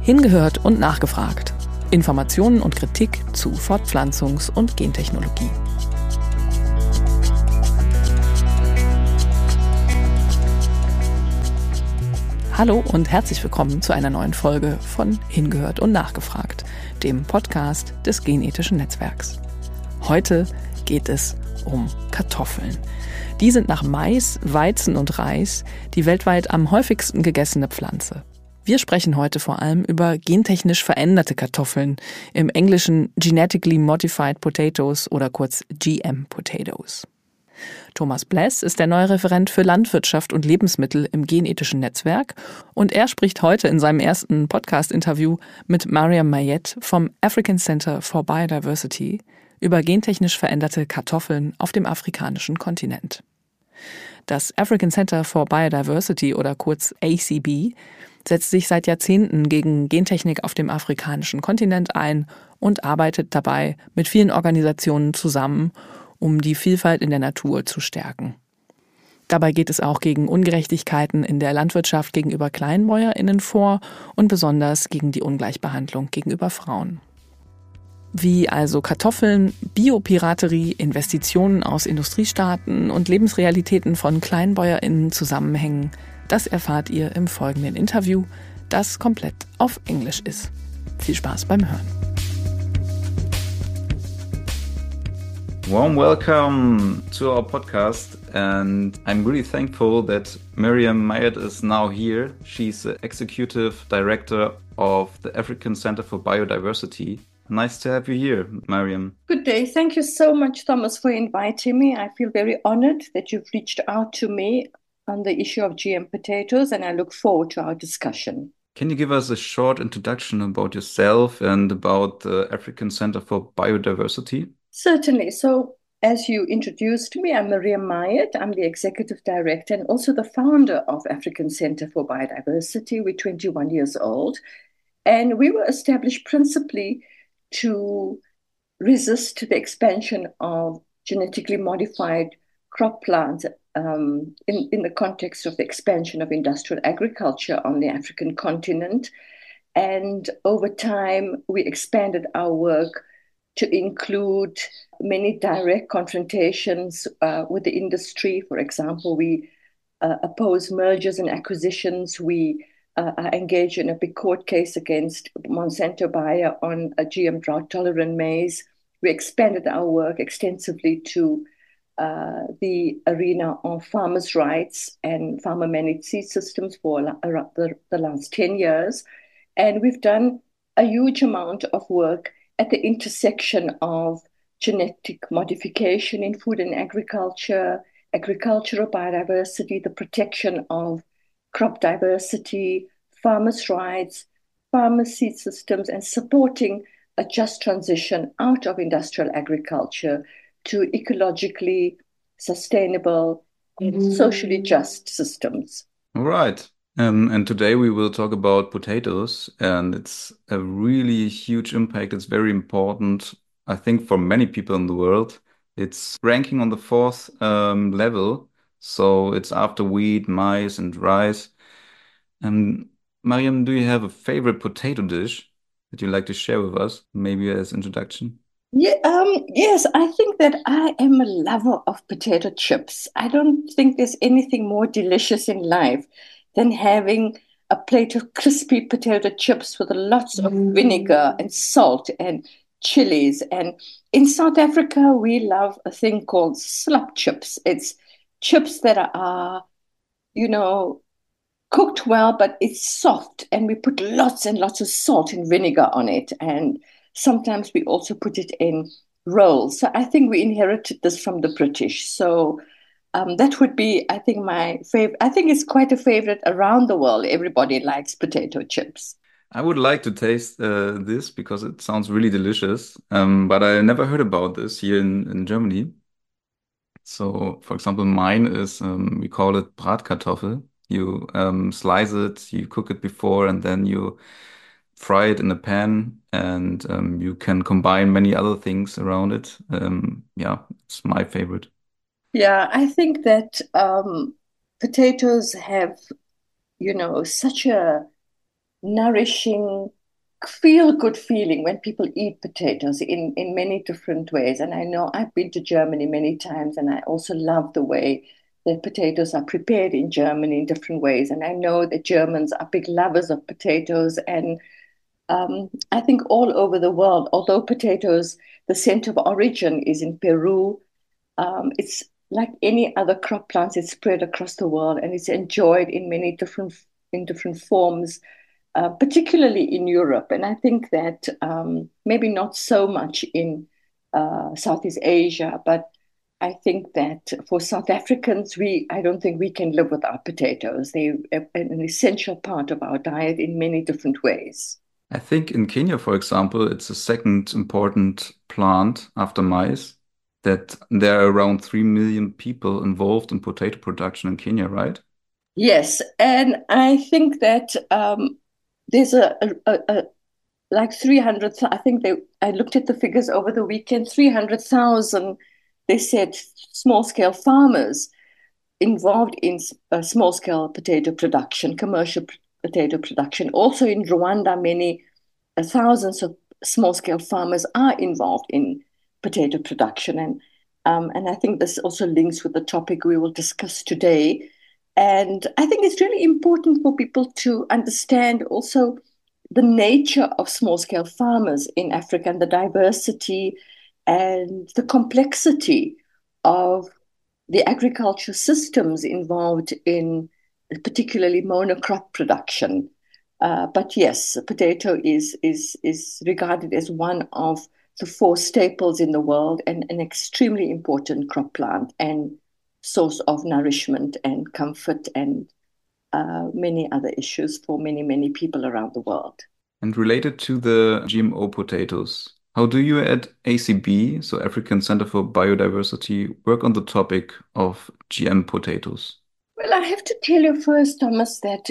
Hingehört und nachgefragt. Informationen und Kritik zu Fortpflanzungs- und Gentechnologie. Hallo und herzlich willkommen zu einer neuen Folge von Hingehört und nachgefragt, dem Podcast des Genethischen Netzwerks. Heute geht es um Kartoffeln. Die sind nach Mais, Weizen und Reis die weltweit am häufigsten gegessene Pflanze. Wir sprechen heute vor allem über gentechnisch veränderte Kartoffeln, im Englischen Genetically Modified Potatoes oder kurz GM Potatoes. Thomas Bless ist der neue Referent für Landwirtschaft und Lebensmittel im Genethischen Netzwerk und er spricht heute in seinem ersten Podcast-Interview mit Mariam Mayet vom African Center for Biodiversity über gentechnisch veränderte Kartoffeln auf dem afrikanischen Kontinent. Das African Center for Biodiversity oder kurz ACB setzt sich seit Jahrzehnten gegen Gentechnik auf dem afrikanischen Kontinent ein und arbeitet dabei mit vielen Organisationen zusammen, um die Vielfalt in der Natur zu stärken. Dabei geht es auch gegen Ungerechtigkeiten in der Landwirtschaft gegenüber KleinbäuerInnen vor und besonders gegen die Ungleichbehandlung gegenüber Frauen. Wie also Kartoffeln, Biopiraterie, Investitionen aus Industriestaaten und Lebensrealitäten von KleinbäuerInnen zusammenhängen, das erfahrt ihr im folgenden Interview, das komplett auf Englisch ist. Viel Spaß beim Hören. Warm welcome to our podcast, and I'm really thankful that Mariam Mayet is now here. She's the Executive Director of the African Center for Biodiversity. Nice to have you here, Mariam. Good day. Thank you so much, Thomas, for inviting me. I feel very honored that you've reached out to me on the issue of GM potatoes, and I look forward to our discussion. Can you give us a short introduction about yourself and about the African Center for Biodiversity? Certainly. So, as you introduced me, I'm Mariam Mayet. I'm the Executive Director and also the founder of African Center for Biodiversity. We're 21 years old, and we were established principally to resist the expansion of genetically modified crop plants in the context of the expansion of industrial agriculture on the African continent. And over time, we expanded our work to include many direct confrontations with the industry. For example, we oppose mergers and acquisitions. We are engaged in a big court case against Monsanto Bayer on a GM drought-tolerant maize. We expanded our work extensively to the arena of farmers' rights and farmer-managed seed systems for the last 10 years. And we've done a huge amount of work at the intersection of genetic modification in food and agriculture, agricultural biodiversity, the protection of crop diversity, farmers' rights, farmer seed systems, and supporting a just transition out of industrial agriculture to ecologically sustainable and socially just systems. All right. And today we will talk about potatoes, and it's a really huge impact. It's very important, I think, for many people in the world. It's ranking on the fourth level, so it's after wheat, maize, and rice. Mariam, do you have a favorite potato dish that you'd like to share with us, maybe as introduction? Yeah, yes, I think that I am a lover of potato chips. I don't think there's anything more delicious in life than having a plate of crispy potato chips with lots of vinegar and salt and chilies. And in South Africa, we love a thing called slop chips. It's chips that are, cooked well, but it's soft. And we put lots and lots of salt and vinegar on it. And sometimes we also put it in rolls. So I think we inherited this from the British. So that would be, I think, my favorite. I think it's quite a favorite around the world. Everybody likes potato chips. I would like to taste this because it sounds really delicious. But I never heard about this here in Germany. So, for example, mine is, we call it Bratkartoffel. You slice it, you cook it before, and then you fry it in a pan, and you can combine many other things around it. Yeah, it's my favorite. Yeah, I think that potatoes have, such a nourishing feel-good feeling when people eat potatoes in many different ways. And I know I've been to Germany many times, and I also love the way that potatoes are prepared in Germany in different ways. And I know that Germans are big lovers of potatoes. And I think all over the world, although potatoes, the center of origin is in Peru, it's like any other crop plants, it's spread across the world and it's enjoyed in different forms, particularly in Europe. And I think that maybe not so much in Southeast Asia, but I think that for South Africans, I don't think we can live without potatoes. They're an essential part of our diet in many different ways. I think in Kenya, for example, it's the second important plant after maize, that there are around 3 million people involved in potato production in Kenya, right? Yes, and I think that there's a like 300, I think I looked at the figures over the weekend, 300,000, they said, small scale farmers involved in small scale potato production, commercial potato production. Also in Rwanda, many thousands of small scale farmers are involved in potato production. And I think this also links with the topic we will discuss today. And I think it's really important for people to understand also the nature of small scale farmers in Africa and the diversity and the complexity of the agriculture systems involved in particularly monocrop production. But yes, potato is regarded as one of the four staples in the world and an extremely important crop plant and source of nourishment and comfort and many other issues for many people around the world. And related to the GMO potatoes, how do you at ACB, so African Center for Biodiversity, work on the topic of GM potatoes? Well, I have to tell you first, Thomas, that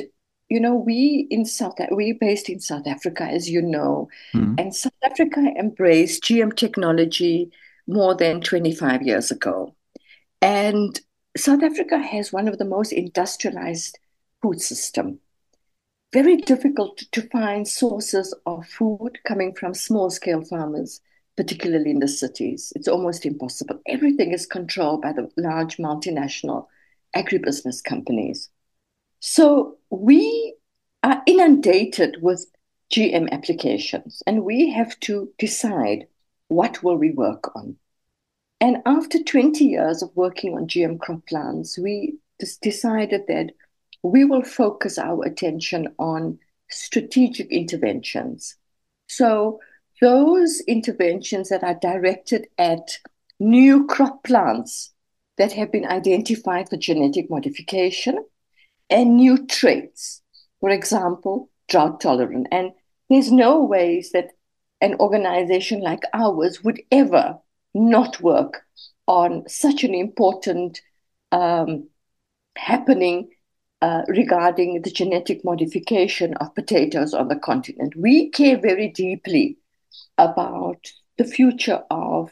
we're based in South Africa, as you know, Hmm. and South Africa embraced GM technology more than 25 years ago. And South Africa has one of the most industrialized food system. Very difficult to find sources of food coming from small scale farmers, particularly in the cities. It's almost impossible. Everything is controlled by the large multinational agribusiness companies. So we are inundated with GM applications and we have to decide what will we work on. And after 20 years of working on GM crop plants, we just decided that we will focus our attention on strategic interventions. So those interventions that are directed at new crop plants that have been identified for genetic modification and new traits, for example, drought tolerant. And there's no ways that an organization like ours would ever not work on such an important happening regarding the genetic modification of potatoes on the continent. We care very deeply about the future of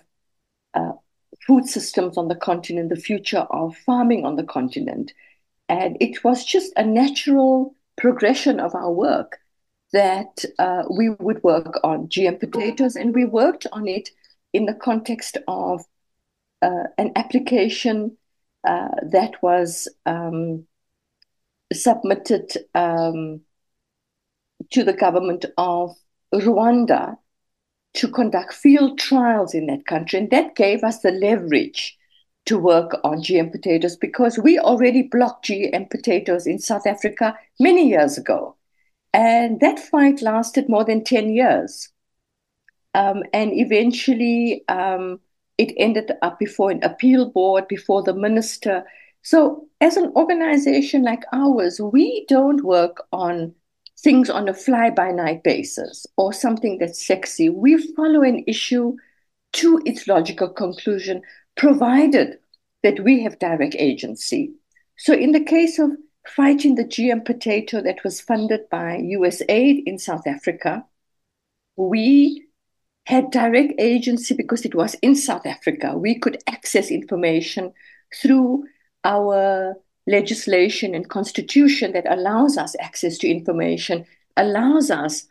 food systems on the continent, the future of farming on the continent. And it was just a natural progression of our work that we would work on GM potatoes, and we worked on it in the context of an application that was submitted to the government of Rwanda to conduct field trials in that country. And that gave us the leverage to work on GM potatoes because we already blocked GM potatoes in South Africa many years ago. And that fight lasted more than 10 years. And eventually it ended up before an appeal board, before the minister. So as an organization like ours, we don't work on things on a fly-by-night basis or something that's sexy. We follow an issue to its logical conclusion, provided that we have direct agency. So in the case of fighting the GM potato that was funded by USAID in South Africa, we had direct agency because it was in South Africa. We could access information through our legislation and constitution that allows us access to information, allows us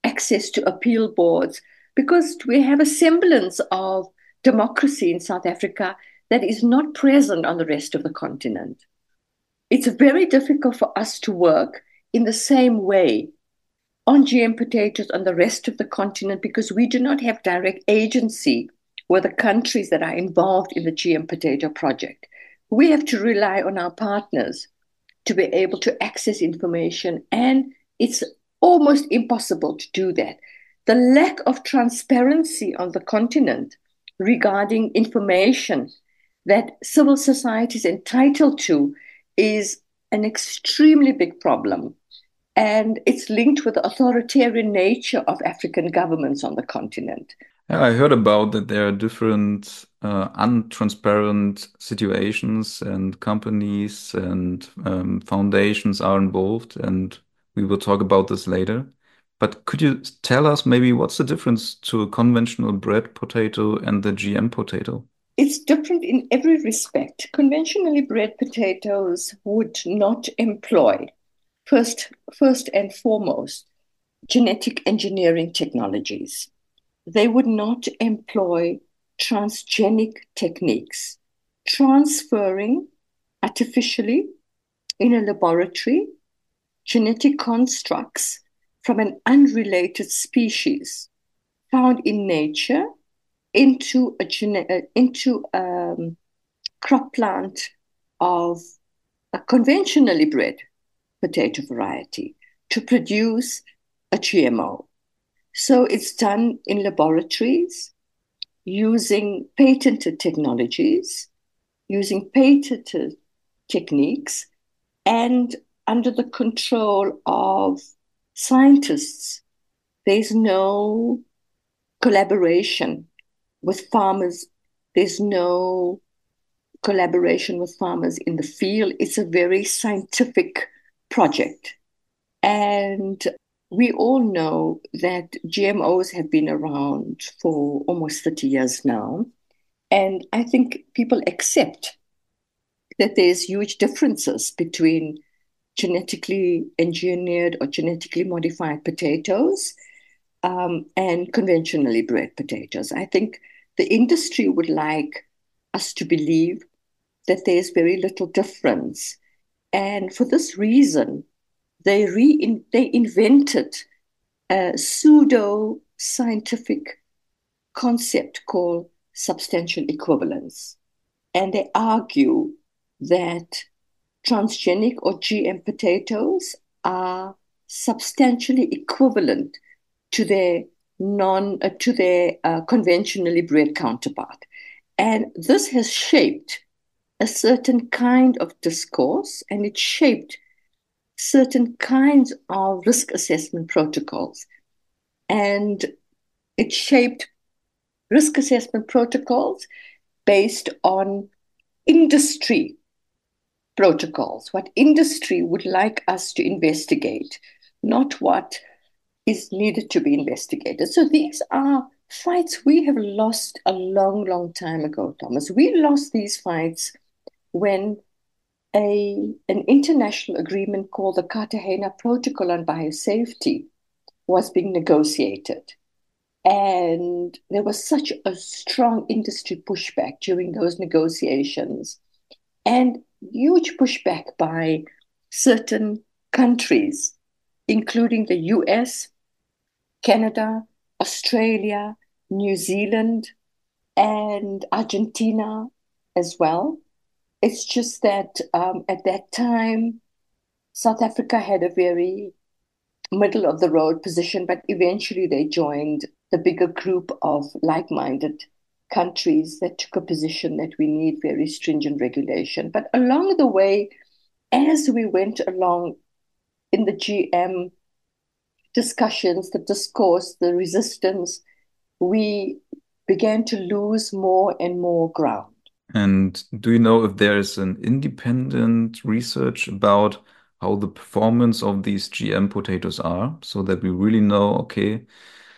access to appeal boards, because we have a semblance of democracy in South Africa that is not present on the rest of the continent. It's very difficult for us to work in the same way on GM potatoes on the rest of the continent because we do not have direct agency with the countries that are involved in the GM potato project. We have to rely on our partners to be able to access information, and it's almost impossible to do that. The lack of transparency on the continent regarding information that civil society is entitled to is an extremely big problem. And it's linked with the authoritarian nature of African governments on the continent. Yeah, I heard about that there are different untransparent situations and companies and foundations are involved, and we will talk about this later. But could you tell us maybe what's the difference to a conventional bred potato and the GM potato? It's different in every respect. Conventionally bred potatoes would not employ, first and foremost, genetic engineering technologies. They would not employ transgenic techniques, transferring artificially in a laboratory genetic constructs from an unrelated species found in nature into a crop plant of a conventionally bred potato variety to produce a GMO. So it's done in laboratories using patented technologies, using patented techniques, and under the control of scientists. There's no collaboration with farmers. There's no collaboration with farmers in the field. It's a very scientific project. And we all know that GMOs have been around for almost 30 years now. And I think people accept that there's huge differences between genetically engineered or genetically modified potatoes and conventionally bred potatoes. I think the industry would like us to believe that there's very little difference. And for this reason, they invented a pseudo-scientific concept called substantial equivalence. And they argue that transgenic or GM potatoes are substantially equivalent to their conventionally bred counterpart. And this has shaped a certain kind of discourse, and it shaped certain kinds of risk assessment protocols. And it shaped risk assessment protocols based on industry protocols, what industry would like us to investigate, not what is needed to be investigated. So these are fights we have lost a long, long time ago, Thomas. We lost these fights when an international agreement called the Cartagena Protocol on Biosafety was being negotiated. And there was such a strong industry pushback during those negotiations and huge pushback by certain countries, including the US, Canada, Australia, New Zealand, and Argentina as well. It's just that at that time, South Africa had a very middle of the road position, but eventually they joined the bigger group of like-minded countries that took a position that we need very stringent regulation. But along the way, as we went along in the GM discussions, the discourse, the resistance, we began to lose more and more ground. And do you know if there is an independent research about how the performance of these GM potatoes are, so that we really know, okay,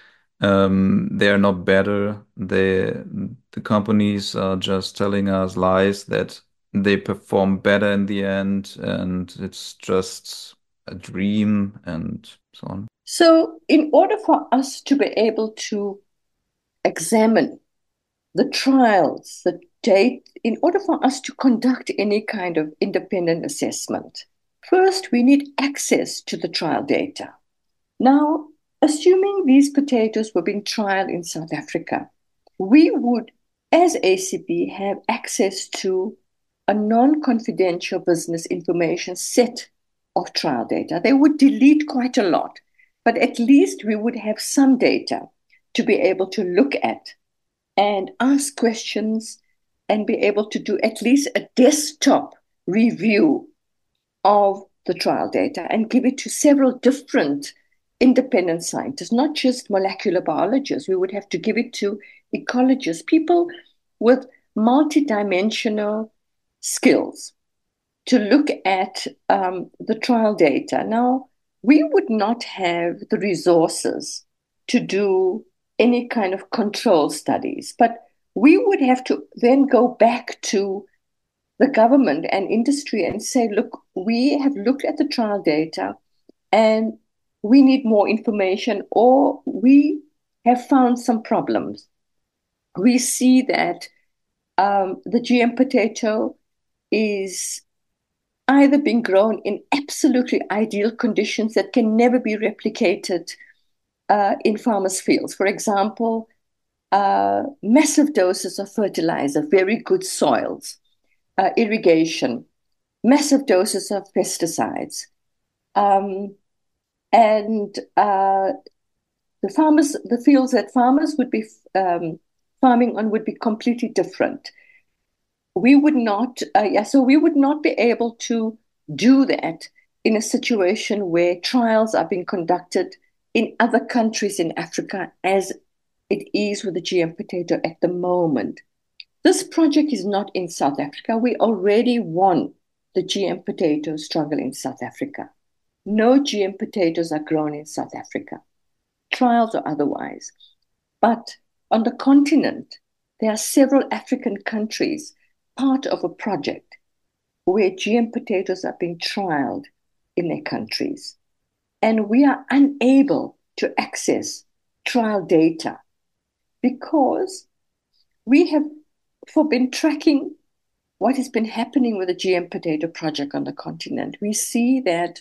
they are not better. The companies are just telling us lies that they perform better in the end, and it's just a dream and so on. So, in order for us to be able to examine the trials, the date, in order for us to conduct any kind of independent assessment, first we need access to the trial data. Now, assuming these potatoes were being trialed in South Africa, we would, as ACB, have access to a non-confidential business information set of trial data. They would delete quite a lot, but at least we would have some data to be able to look at and ask questions and be able to do at least a desktop review of the trial data and give it to several different independent scientists, not just molecular biologists. We would have to give it to ecologists, people with multidimensional skills to look at the trial data. Now, we would not have the resources to do any kind of control studies, but we would have to then go back to the government and industry and say, look, we have looked at the trial data and we need more information, or we have found some problems. We see that the GM potato is either being grown in absolutely ideal conditions that can never be replicated in farmers' fields. For example, massive doses of fertilizer, very good soils, irrigation, massive doses of pesticides. And the fields that farmers would be farming on would be completely different. We would not, so we would not be able to do that in a situation where trials are being conducted in other countries in Africa, as it is with the GM potato at the moment. This project is not in South Africa. We already won the GM potato struggle in South Africa. No GM potatoes are grown in South Africa, trials or otherwise. But on the continent, there are several African countries part of a project where GM potatoes are being trialed in their countries. And we are unable to access trial data because we have been tracking what has been happening with the GM potato project on the continent. We see that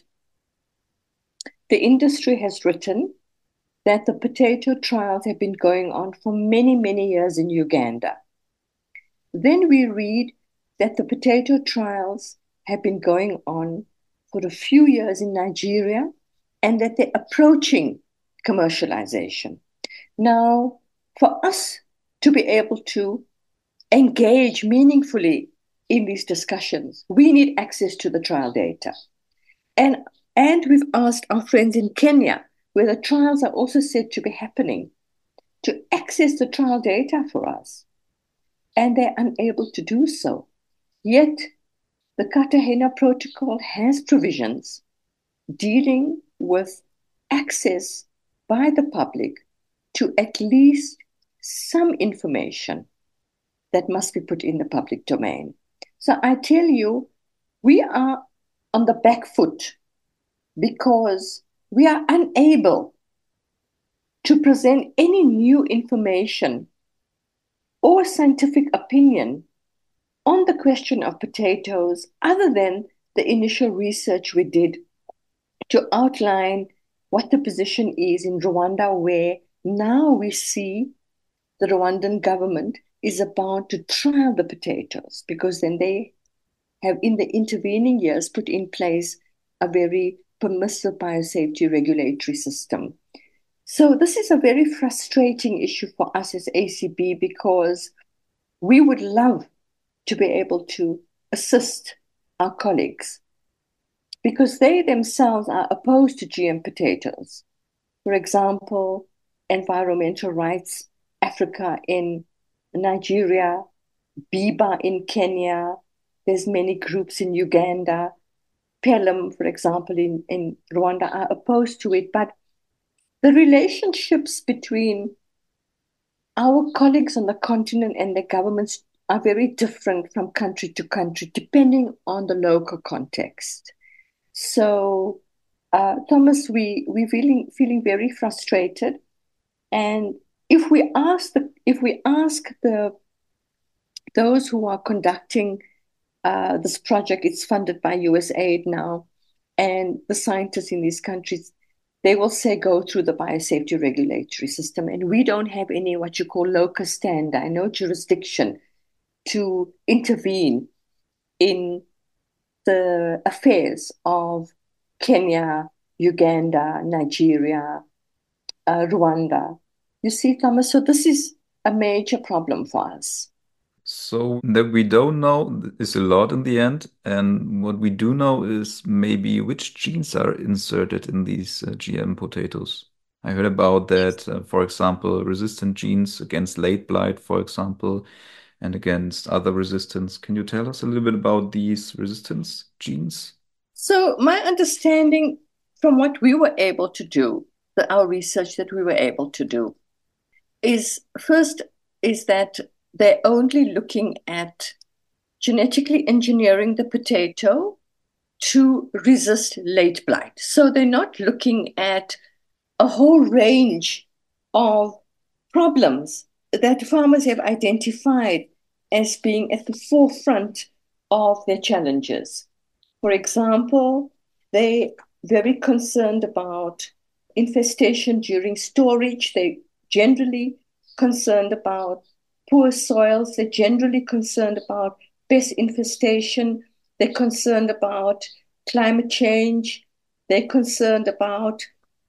the industry has written that the potato trials have been going on for many, many years in Uganda. Then we read that the potato trials have been going on for a few years in Nigeria and that they're approaching commercialization. Now, for us to be able to engage meaningfully in these discussions, we need access to the trial data. And we've asked our friends in Kenya, where the trials are also said to be happening, to access the trial data for us. And they're unable to do so. Yet, the Cartagena Protocol has provisions dealing with access by the public to at least some information that must be put in the public domain. So I tell you, we are on the back foot because we are unable to present any new information or scientific opinion on the question of potatoes other than the initial research we did to outline what the position is in Rwanda, where now we see the Rwandan government is about to trial the potatoes because then they have in the intervening years put in place a very permissive biosafety regulatory system. So this is a very frustrating issue for us as ACB because we would love to be able to assist our colleagues because they themselves are opposed to GM potatoes. For example, Environmental Rights Africa in Nigeria, BIBA in Kenya, there's many groups in Uganda, PELM, for example, in Rwanda are opposed to it. But the relationships between our colleagues on the continent and their governments are very different from country to country, depending on the local context. So Thomas, we're feeling very frustrated. And if we ask those who are conducting this project, it's funded by USAID now, and the scientists in these countries, they will say go through the biosafety regulatory system. And we don't have any what you call locus standi, no jurisdiction to intervene in the affairs of Kenya, Uganda, Nigeria, Rwanda. You see, Thomas, so this is a major problem for us. So that we don't know is a lot in the end. And what we do know is maybe which genes are inserted in these GM potatoes. I heard about that, for example, resistant genes against late blight, for example, and against other resistance. Can you tell us a little bit about these resistance genes? So my understanding from what we were able to do, our research that we were able to do, is first is that they're only looking at genetically engineering the potato to resist late blight. So they're not looking at a whole range of problems that farmers have identified as being at the forefront of their challenges. For example, they very concerned about infestation during storage. They generally concerned about poor soils. They're generally concerned about pest infestation. They're concerned about climate change. They're concerned about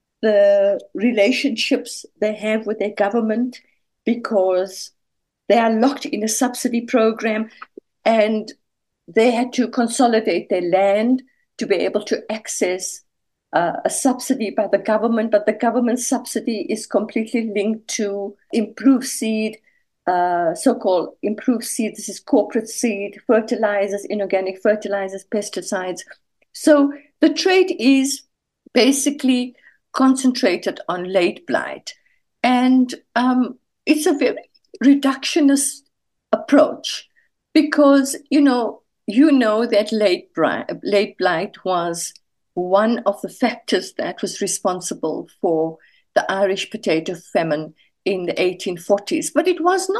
the relationships they have with their government because they are locked in a subsidy program and they had to consolidate their land to be able to access a subsidy by the government, but the government subsidy is completely linked to improved seed, so-called improved seed. This is corporate seed, fertilizers, inorganic fertilizers, pesticides. So the trade is basically concentrated on late blight. And it's a very reductionist approach because, you know that late blight was one of the factors that was responsible for the Irish potato famine in the 1840s. But it was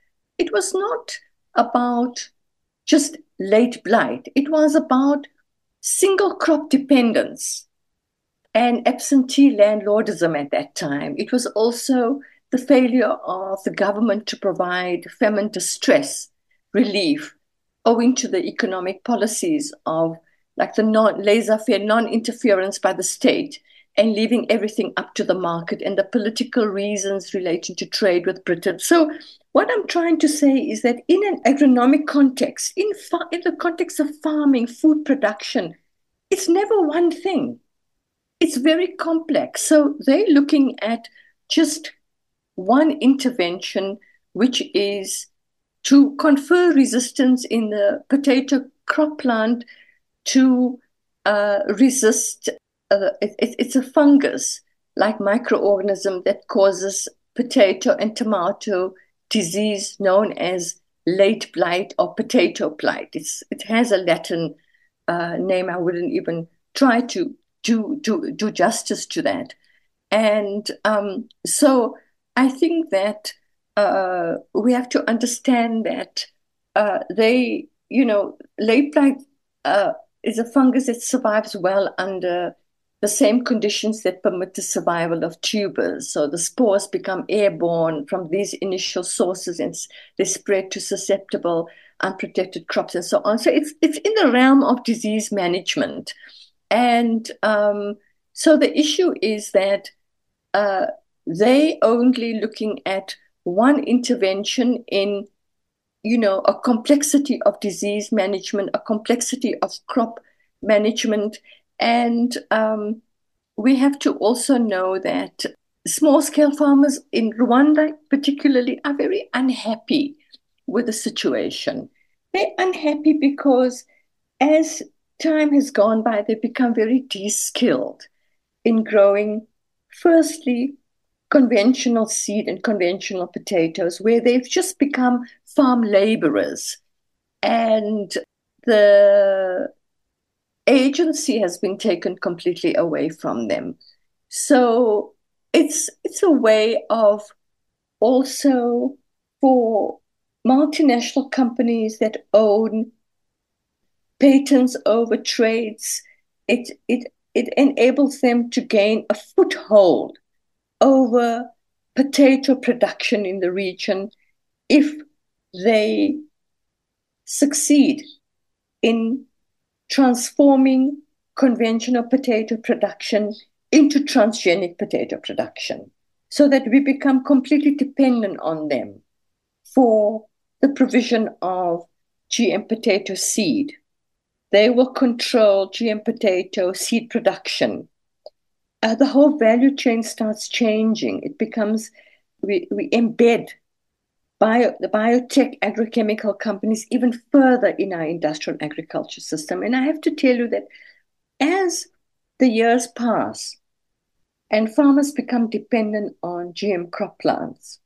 not about just late blight. It was about single crop dependence and absentee landlordism at that time. It was also the failure of the government to provide famine distress relief owing to the economic policies of like the laissez-faire non-interference by the state and leaving everything up to the market and the political reasons relating to trade with Britain. So what I'm trying to say is that in an agronomic context, in the context of farming, food production, it's never one thing. It's very complex. So they're looking at just one intervention, which is to confer resistance in the potato crop plant to resist, it's a fungus like microorganism that causes potato and tomato disease known as late blight or potato blight. It has a Latin name. I wouldn't even try to do justice to that. And so I think that we have to understand that late blight is a fungus that survives well under the same conditions that permit the survival of tubers. So the spores become airborne from these initial sources and they spread to susceptible, unprotected crops and so on. So it's in the realm of disease management. And so the issue is that they only looking at one intervention in, a complexity of disease management, a complexity of crop management. And we have to also know that small-scale farmers in Rwanda particularly are very unhappy with the situation. They're unhappy because as time has gone by, they've become very de-skilled in growing, firstly, conventional seed and conventional potatoes, where they've just become farm laborers. And the agency has been taken completely away from them. So it's a way of also for multinational companies that own patents over trades, it enables them to gain a foothold over potato production in the region if they succeed in transforming conventional potato production into transgenic potato production so that we become completely dependent on them for the provision of GM potato seed. They will control GM potato seed production. The whole value chain starts changing. It becomes, we embed the biotech agrochemical companies even further in our industrial agriculture system. And I have to tell you that as the years pass and farmers become dependent on GM crop plants,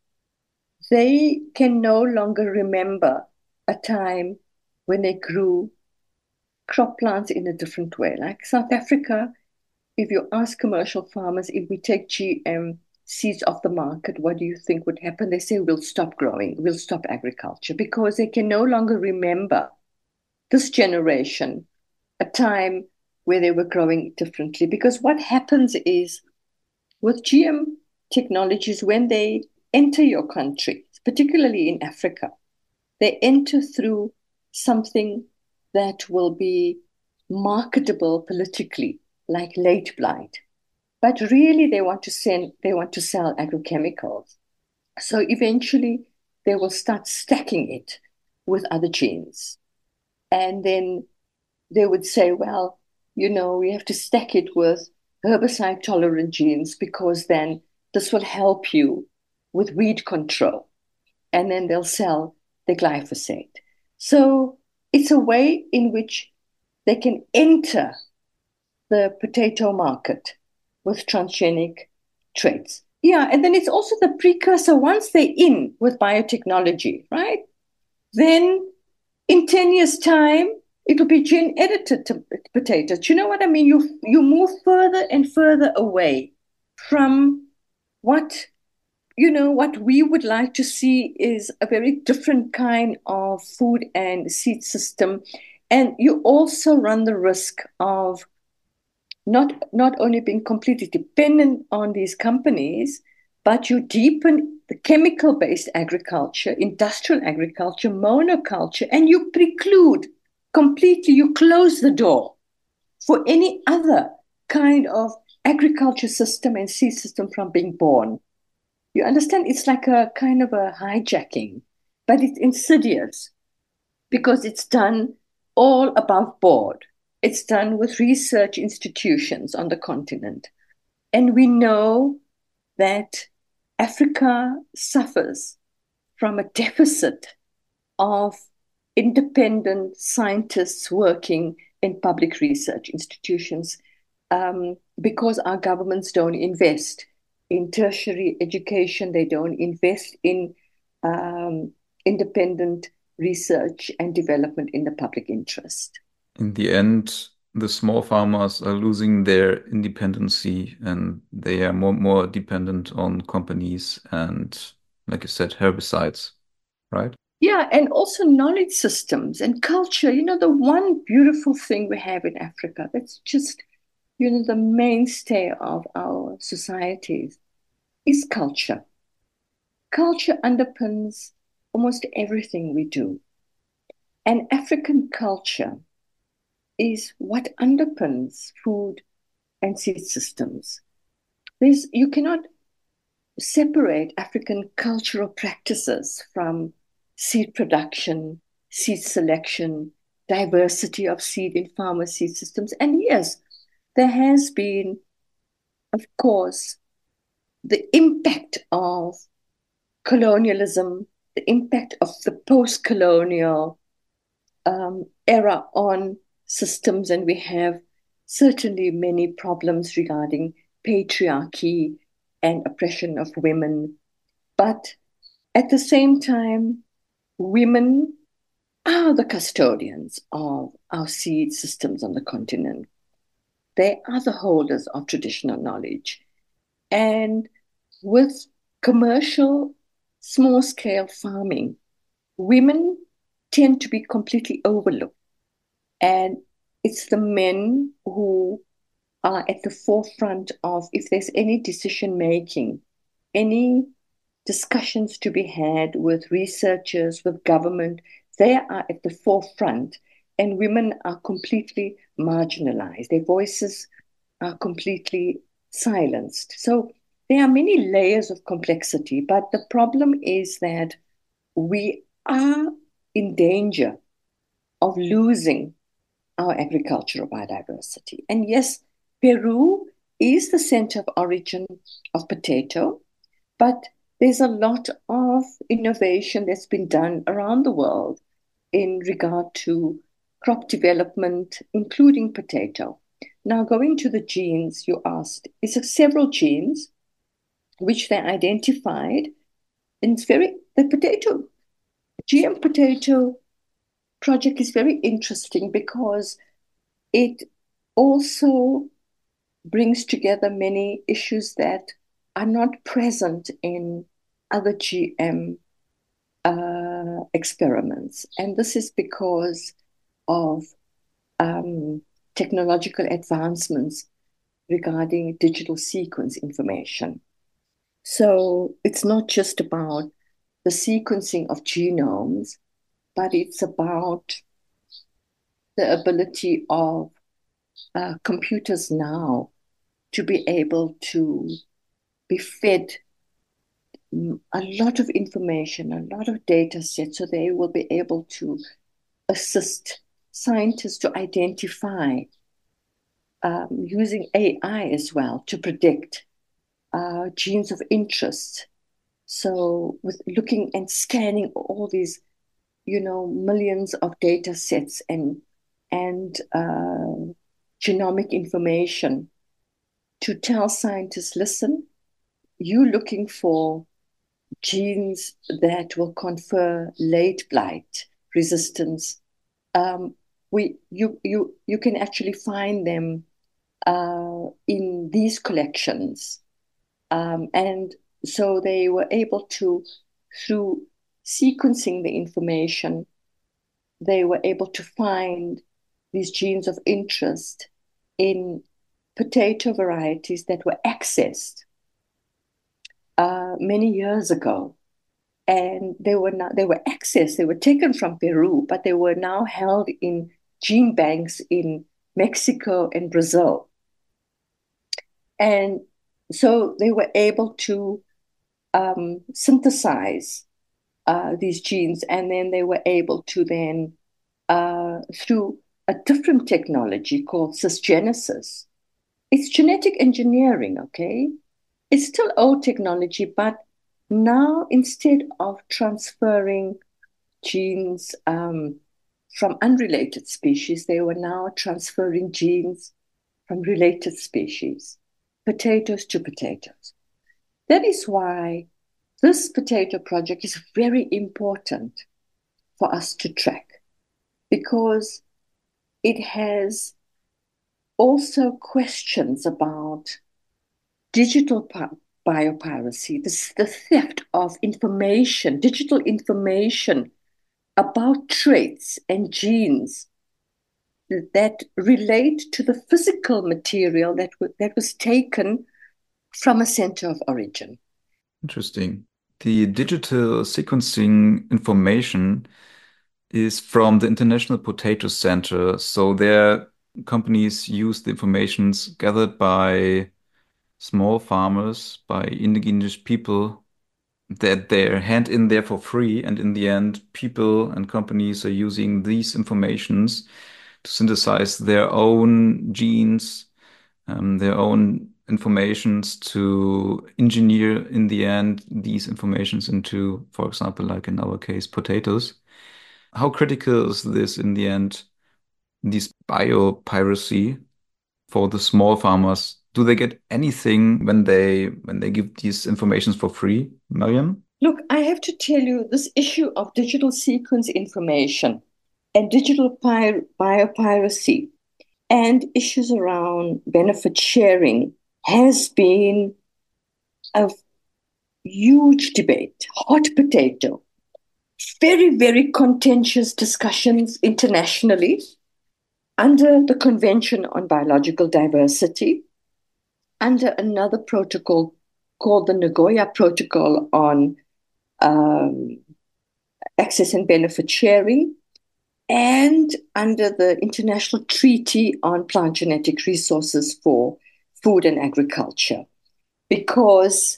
they can no longer remember a time when they grew crop plants in a different way. Like South Africa, if you ask commercial farmers, if we take GM seeds off the market, what do you think would happen? They say, we'll stop growing, we'll stop agriculture, because they can no longer remember this generation, a time where they were growing differently. Because what happens is with GM technologies, when they enter your country, particularly in Africa, they enter through something that will be marketable politically, like late blight. But really they want to sell agrochemicals. So eventually they will start stacking it with other genes. And then they would say, well, we have to stack it with herbicide tolerant genes because then this will help you with weed control. And then they'll sell the glyphosate. So it's a way in which they can enter the potato market with transgenic traits. Yeah, and then it's also the precursor. Once they're in with biotechnology, right? Then in 10 years' time, it'll be gene edited to potatoes. Do you know what I mean? You move further and further away from what we would like to see is a very different kind of food and seed system. And you also run the risk of not only being completely dependent on these companies, but you deepen the chemical-based agriculture, industrial agriculture, monoculture, and you preclude completely, you close the door for any other kind of agriculture system and seed system from being born. You understand? It's like a kind of a hijacking, but it's insidious because it's done all above board. It's done with research institutions on the continent. And we know that Africa suffers from a deficit of independent scientists working in public research institutions because our governments don't invest in tertiary education. They don't invest in independent research and development in the public interest. In the end, the small farmers are losing their independency and they are more dependent on companies and, like you said, herbicides, right? Yeah, and also knowledge systems and culture. The one beautiful thing we have in Africa that's just, the mainstay of our societies is culture. Culture underpins almost everything we do. And African culture is what underpins food and seed systems. You cannot separate African cultural practices from seed production, seed selection, diversity of seed in farmer seed systems. And yes, there has been, of course, the impact of colonialism, the impact of the post-colonial era on systems, and we have certainly many problems regarding patriarchy and oppression of women. But at the same time, women are the custodians of our seed systems on the continent. They are the holders of traditional knowledge. And with commercial small scale farming, women tend to be completely overlooked. And it's the men who are at the forefront of if there's any decision making, any discussions to be had with researchers, with government, they are at the forefront, and women are completely marginalized. Their voices are completely silenced. So there are many layers of complexity, but the problem is that we are in danger of losing our agricultural biodiversity. And yes, Peru is the center of origin of potato, but there's a lot of innovation that's been done around the world in regard to crop development, including potato. Now, going to the genes you asked, it's several genes which they identified. And it's the GM potato project is very interesting because it also brings together many issues that are not present in other GM experiments. And this is because of technological advancements regarding digital sequence information. So it's not just about the sequencing of genomes, but it's about the ability of computers now to be able to be fed a lot of information, a lot of data sets, so they will be able to assist scientists to identify using AI as well to predict genes of interest. So with looking and scanning all these, millions of data sets and genomic information to tell scientists, listen, you're looking for genes that will confer late blight resistance. You can actually find them in these collections. And so they were able to, through sequencing the information, they were able to find these genes of interest in potato varieties that were accessed many years ago. And they were accessed, they were taken from Peru, but they were now held in gene banks in Mexico and Brazil. And so they were able to synthesize these genes, and then they were able to then, through a different technology called cisgenesis, it's genetic engineering, okay? It's still old technology, but now instead of transferring genes from unrelated species, they were now transferring genes from related species, potatoes to potatoes. That is why this potato project is very important for us to track, because it has also questions about digital biopiracy, the theft of information, digital information about traits and genes that relate to the physical material that was taken from a center of origin. Interesting. The digital sequencing information is from the International Potato Center. So their companies use the informations gathered by small farmers, by indigenous people, that they're hand in there for free. And in the end, people and companies are using these informations to synthesize their own genes, their own informations to engineer in the end these informations into, for example, like in our case, potatoes. How critical is this in the end, this biopiracy for the small farmers? Do they get anything when they give these informations for free, Mariam? Look, I have to tell you, this issue of digital sequence information and digital biopiracy and issues around benefit sharing has been a huge debate, hot potato, very, very contentious discussions internationally under the Convention on Biological Diversity, under another protocol called the Nagoya Protocol on access and benefit sharing, and under the International Treaty on Plant Genetic Resources for Food and Agriculture. Because,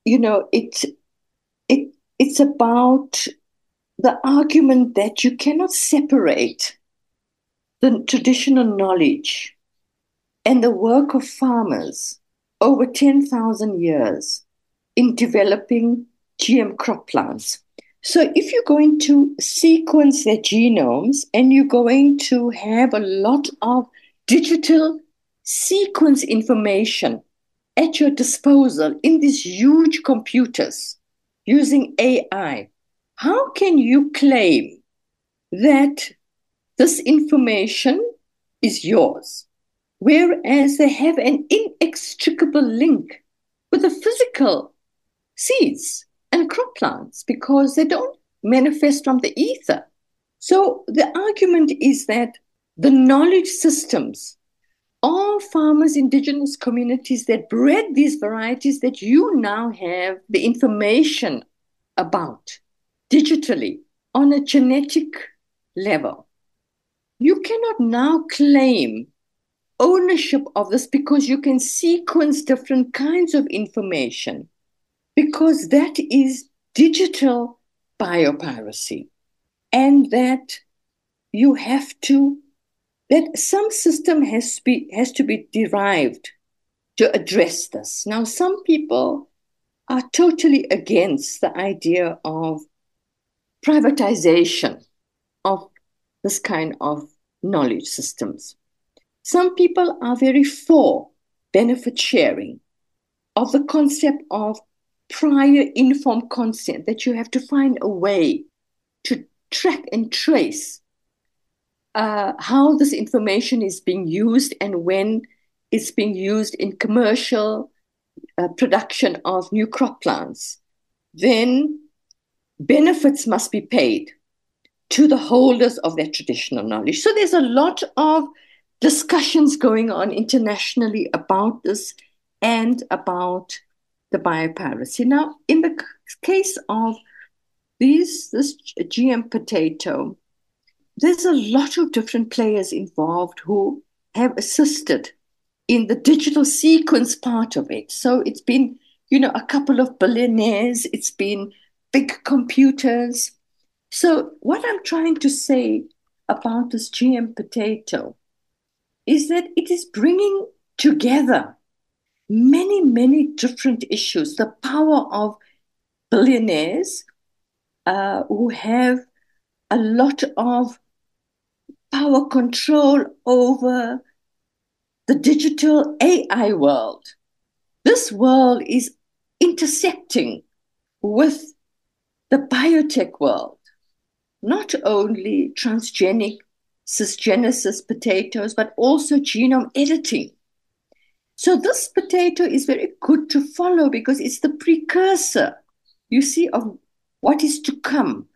it's about the argument that you cannot separate the traditional knowledge and the work of farmers over 10,000 years in developing GM crop plants. So if you're going to sequence their genomes and you're going to have a lot of digital sequence information at your disposal in these huge computers using AI, how can you claim that this information is yours, whereas they have an inextricable link with the physical seeds and crop plants because they don't manifest from the ether? So the argument is that the knowledge systems of farmers, indigenous communities that bred these varieties that you now have the information about digitally on a genetic level, you cannot now claim ownership of this because you can sequence different kinds of information, because that is digital biopiracy, and that you have to, that some system has to be derived to address this. Now, some people are totally against the idea of privatization of this kind of knowledge systems. Some people are very for benefit sharing, of the concept of prior informed consent, that you have to find a way to track and trace how this information is being used and when it's being used in commercial production of new crop plants. Then benefits must be paid to the holders of that traditional knowledge. So there's a lot of discussions going on internationally about this and about the biopiracy. Now, in the case of this GM potato, there's a lot of different players involved who have assisted in the digital sequence part of it. So it's been, a couple of billionaires, it's been big computers. So what I'm trying to say about this GM potato is that it is bringing together many, many different issues. The power of billionaires who have a lot of power control over the digital AI world. This world is intersecting with the biotech world, not only transgenic, cisgenesis potatoes, but also genome editing. So this potato is very good to follow because it's the precursor, of what is to come.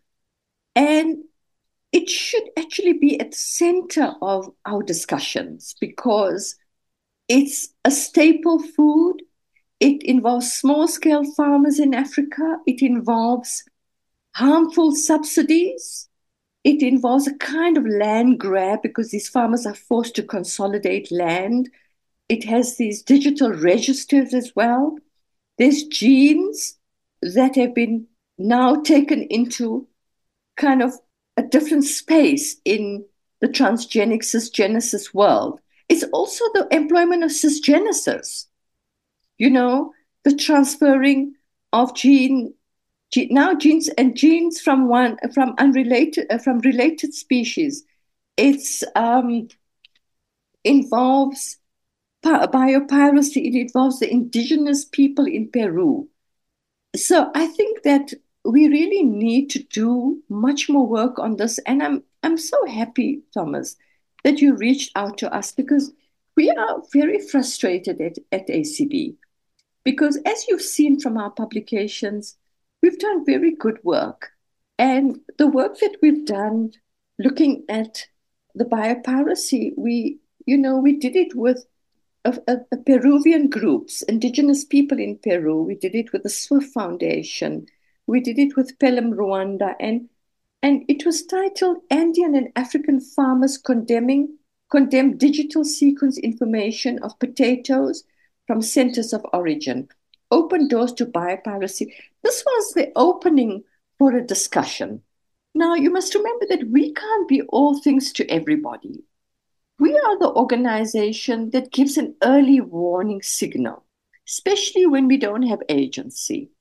And it should actually be at the center of our discussions because it's a staple food. It involves small-scale farmers in Africa. It involves harmful subsidies. It involves a kind of land grab because these farmers are forced to consolidate land. It has these digital registers as well. There's genes that have been now taken into kind of a different space in the transgenic cisgenesis world. It's also the employment of cisgenesis, the transferring of genes from related species. It's involves biopiracy. It involves the indigenous people in Peru. So I think that we really need to do much more work on this. And I'm I'm so happy, Thomas, that you reached out to us because we are very frustrated at ACB. Because as you've seen from our publications, we've done very good work. And the work that we've done looking at the biopiracy, we did it with a Peruvian groups, indigenous people in Peru. We did it with the SWIFT Foundation. We did it with Pelham Rwanda. And it was titled Andean and African Farmers Condemn Digital Sequence Information of Potatoes from Centers of Origin. Open doors to biopiracy. This was the opening for a discussion. Now, you must remember that we can't be all things to everybody. We are the organization that gives an early warning signal, especially when we don't have agency.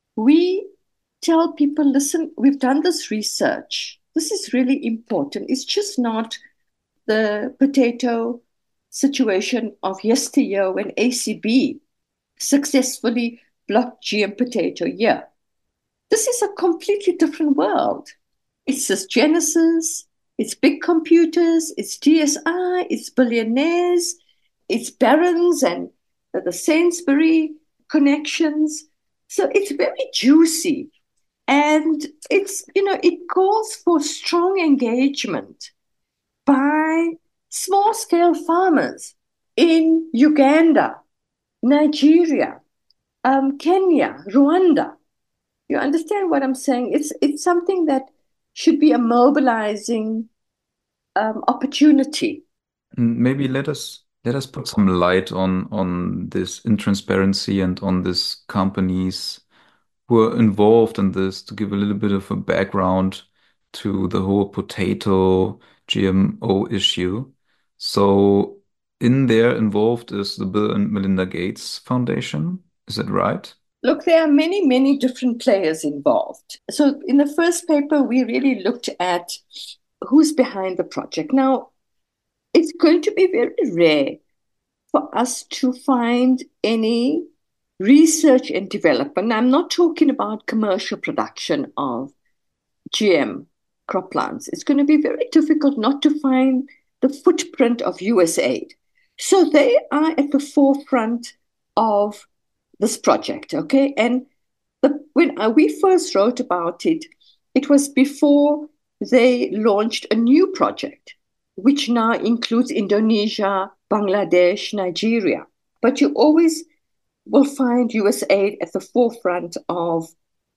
We tell people, listen, we've done this research. This is really important. It's just not the potato situation of yesteryear when ACB successfully blocked GM potato. Yeah, this is a completely different world. It's cisgenesis, it's big computers, it's DSI, it's billionaires, it's barons and the Sainsbury connections. So it's very juicy. And it calls for strong engagement by small scale farmers in Uganda, Nigeria, Kenya, Rwanda. You understand what I'm saying? It's something that should be a mobilizing opportunity. Maybe let us put some light on this intransparency and on this companies who are involved in this to give a little bit of a background to the whole potato GMO issue. So in there involved is the Bill and Melinda Gates Foundation. Is that right? Look, there are many, many different players involved. So in the first paper, we really looked at who's behind the project. Now, it's going to be very rare for us to find any research and development. I'm not talking about commercial production of GM croplands. It's going to be very difficult not to find the footprint of USAID. So they are at the forefront of this project, okay? And when we first wrote about it, it was before they launched a new project, which now includes Indonesia, Bangladesh, Nigeria. But you always will find USAID at the forefront of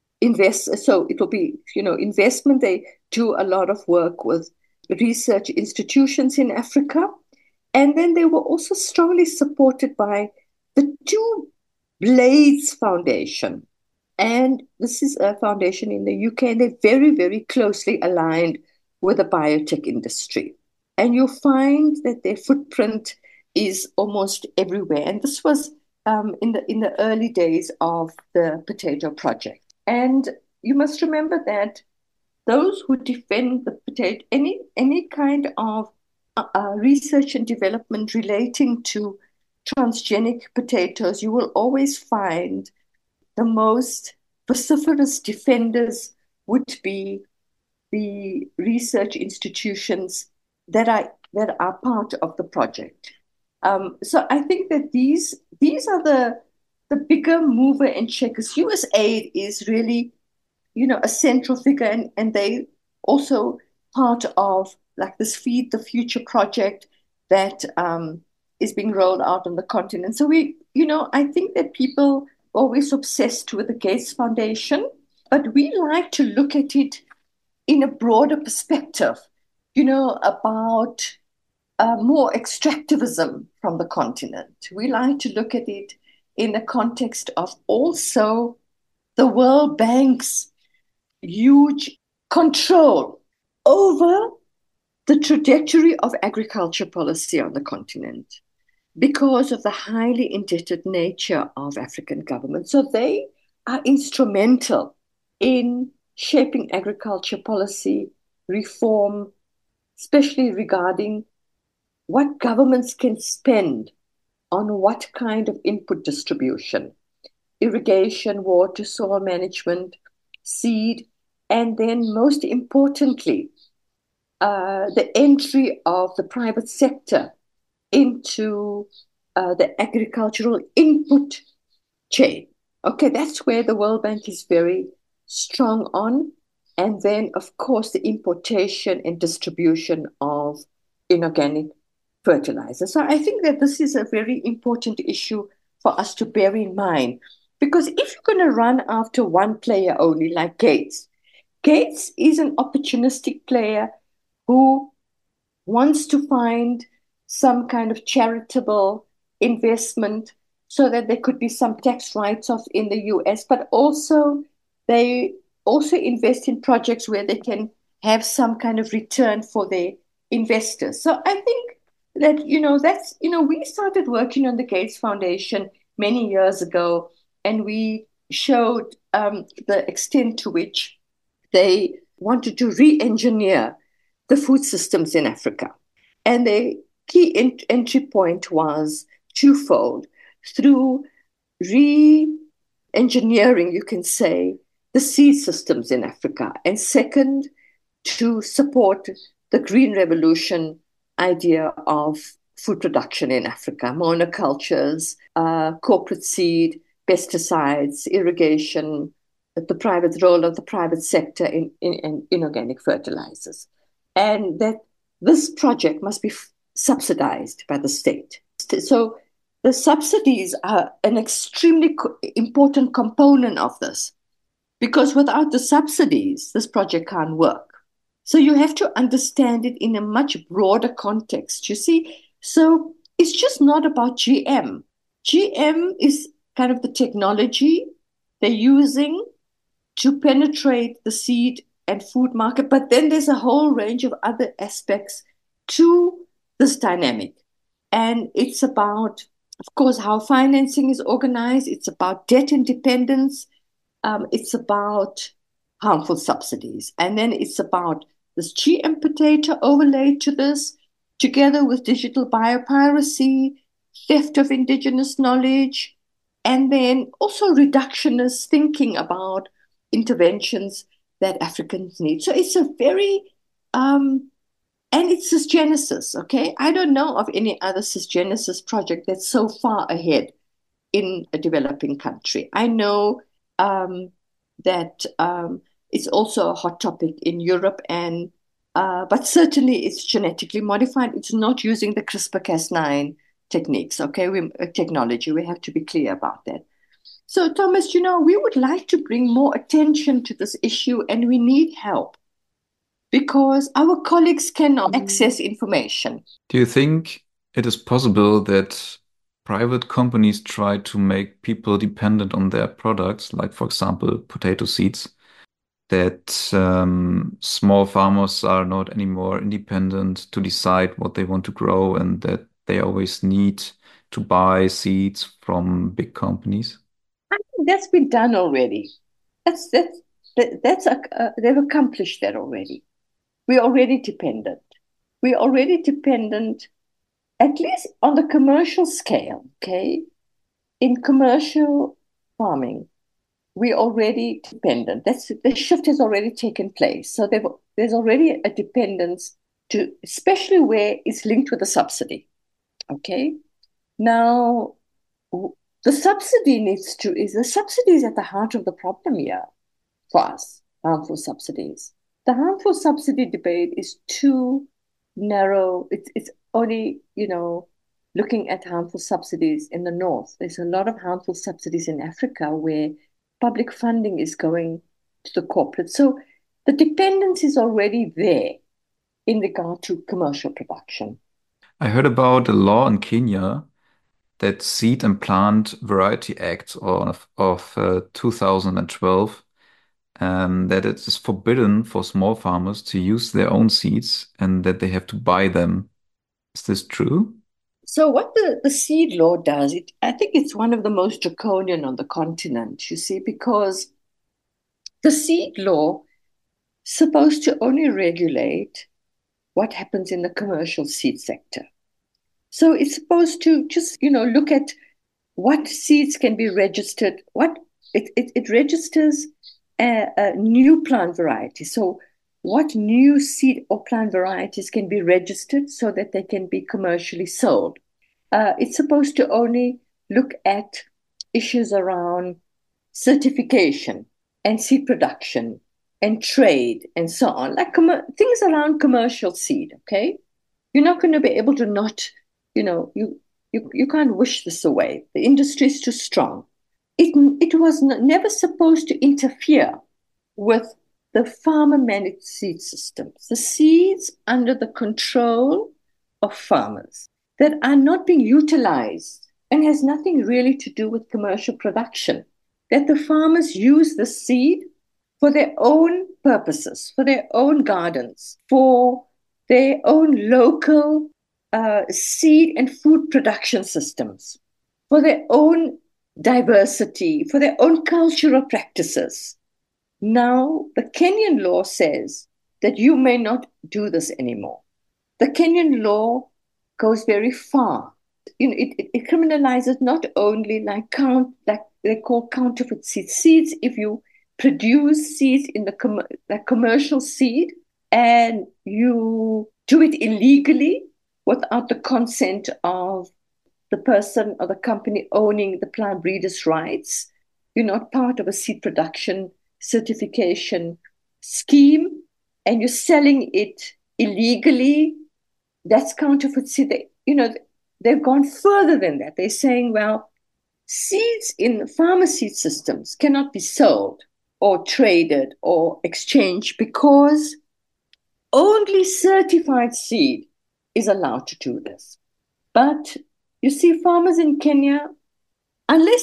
so it will be, investment. They do a lot of work with research institutions in Africa. And then they were also strongly supported by the Two Blades Foundation. And this is a foundation in the UK, and they're very, very closely aligned with the biotech industry. And you'll find that their footprint is almost everywhere. And this was in the early days of the potato project. And you must remember that those who defend the potato, any kind of research and development relating to transgenic potatoes, you will always find the most vociferous defenders would be the research institutions that are part of the project. So I think that these are the bigger mover and shakers. USAID is really, a central figure, and they also part of like this Feed the Future project that is being rolled out on the continent. So I think that people are always obsessed with the Gates Foundation, but we like to look at it in a broader perspective, about more extractivism from the continent. We like to look at it in the context of also the World Bank's huge control over the trajectory of agriculture policy on the continent because of the highly indebted nature of African governments. So they are instrumental in shaping agriculture policy reform, especially regarding what governments can spend on what kind of input distribution, irrigation, water, soil management, seed, and then most importantly, the entry of the private sector into the agricultural input chain. Okay, that's where the World Bank is very strong on. And then, of course, the importation and distribution of inorganic fertilizer. So I think that this is a very important issue for us to bear in mind. Because if you're going to run after one player only, like Gates, Gates is an opportunistic player who wants to find some kind of charitable investment so that there could be some tax write-off in the US, but also they also invest in projects where they can have some kind of return for their investors. So I think that, we started working on the Gates Foundation many years ago, and we showed the extent to which they wanted to re-engineer the food systems in Africa. And the key entry point was twofold: through re-engineering, you can say, the seed systems in Africa, and second, to support the Green Revolution idea of food production in Africa, monocultures, corporate seed, pesticides, irrigation, the private role of the private sector in inorganic fertilizers. And that this project must be subsidized by the state. So the subsidies are an extremely important component of this, because without the subsidies, this project can't work. So you have to understand it in a much broader context, you see. So it's just not about GM. GM is kind of the technology they're using to penetrate the seed and food market, but then there's a whole range of other aspects to this dynamic. And it's about, of course, how financing is organized. It's about debt independence. It's about harmful subsidies. And then it's about this GM potato overlaid to this, together with digital biopiracy, theft of indigenous knowledge, and then also reductionist thinking about interventions that Africans need. So it's a very, and it's cisgenesis, okay? I don't know of any other cisgenesis project that's so far ahead in a developing country. I know that it's also a hot topic in Europe, and but certainly it's genetically modified. It's not using the CRISPR-Cas9 techniques, okay? Technology, we have to be clear about that. So, Thomas, we would like to bring more attention to this issue, and we need help because our colleagues cannot access information. Do you think it is possible that private companies try to make people dependent on their products, like, for example, potato seeds, that small farmers are not anymore independent to decide what they want to grow and that they always need to buy seeds from big companies? I think that's been done already. They've accomplished that already. We're already dependent. We're already dependent, at least on the commercial scale, okay? In commercial farming, we're already dependent. The shift has already taken place. So there's already a dependence to, especially where it's linked with a subsidy, okay? Now, the subsidy is at the heart of the problem here for us, harmful subsidies. The harmful subsidy debate is too narrow. It's only, looking at harmful subsidies in the north. There's a lot of harmful subsidies in Africa where public funding is going to the corporate. So the dependence is already there in regard to commercial production. I heard about a law in Kenya, that Seed and Plant Variety Act of 2012, that it is forbidden for small farmers to use their own seeds and that they have to buy them. Is this true? So what the seed law does, I think it's one of the most draconian on the continent, you see, because the seed law is supposed to only regulate what happens in the commercial seed sector. So it's supposed to just, look at what seeds can be registered. It registers a new plant variety. So what new seed or plant varieties can be registered so that they can be commercially sold. It's supposed to only look at issues around certification and seed production and trade and so on, like things around commercial seed, okay? You're not going to be able to not, you can't wish this away. The industry is too strong. It was never supposed to interfere with the farmer managed seed systems, the seeds under the control of farmers that are not being utilized and has nothing really to do with commercial production, that the farmers use the seed for their own purposes, for their own gardens, for their own local seed and food production systems, for their own diversity, for their own cultural practices. Now, the Kenyan law says that you may not do this anymore. The Kenyan law goes very far. It criminalizes not only like they call counterfeit seeds. Seeds, if you produce seeds in the commercial seed and you do it illegally without the consent of the person or the company owning the plant breeder's rights, you're not part of a seed production certification scheme, and you're selling it illegally. That's counterfeit seed. They've gone further than that. They're saying, well, seeds in farmer seed systems cannot be sold or traded or exchanged because only certified seed is allowed to do this. But you see, farmers in Kenya, unless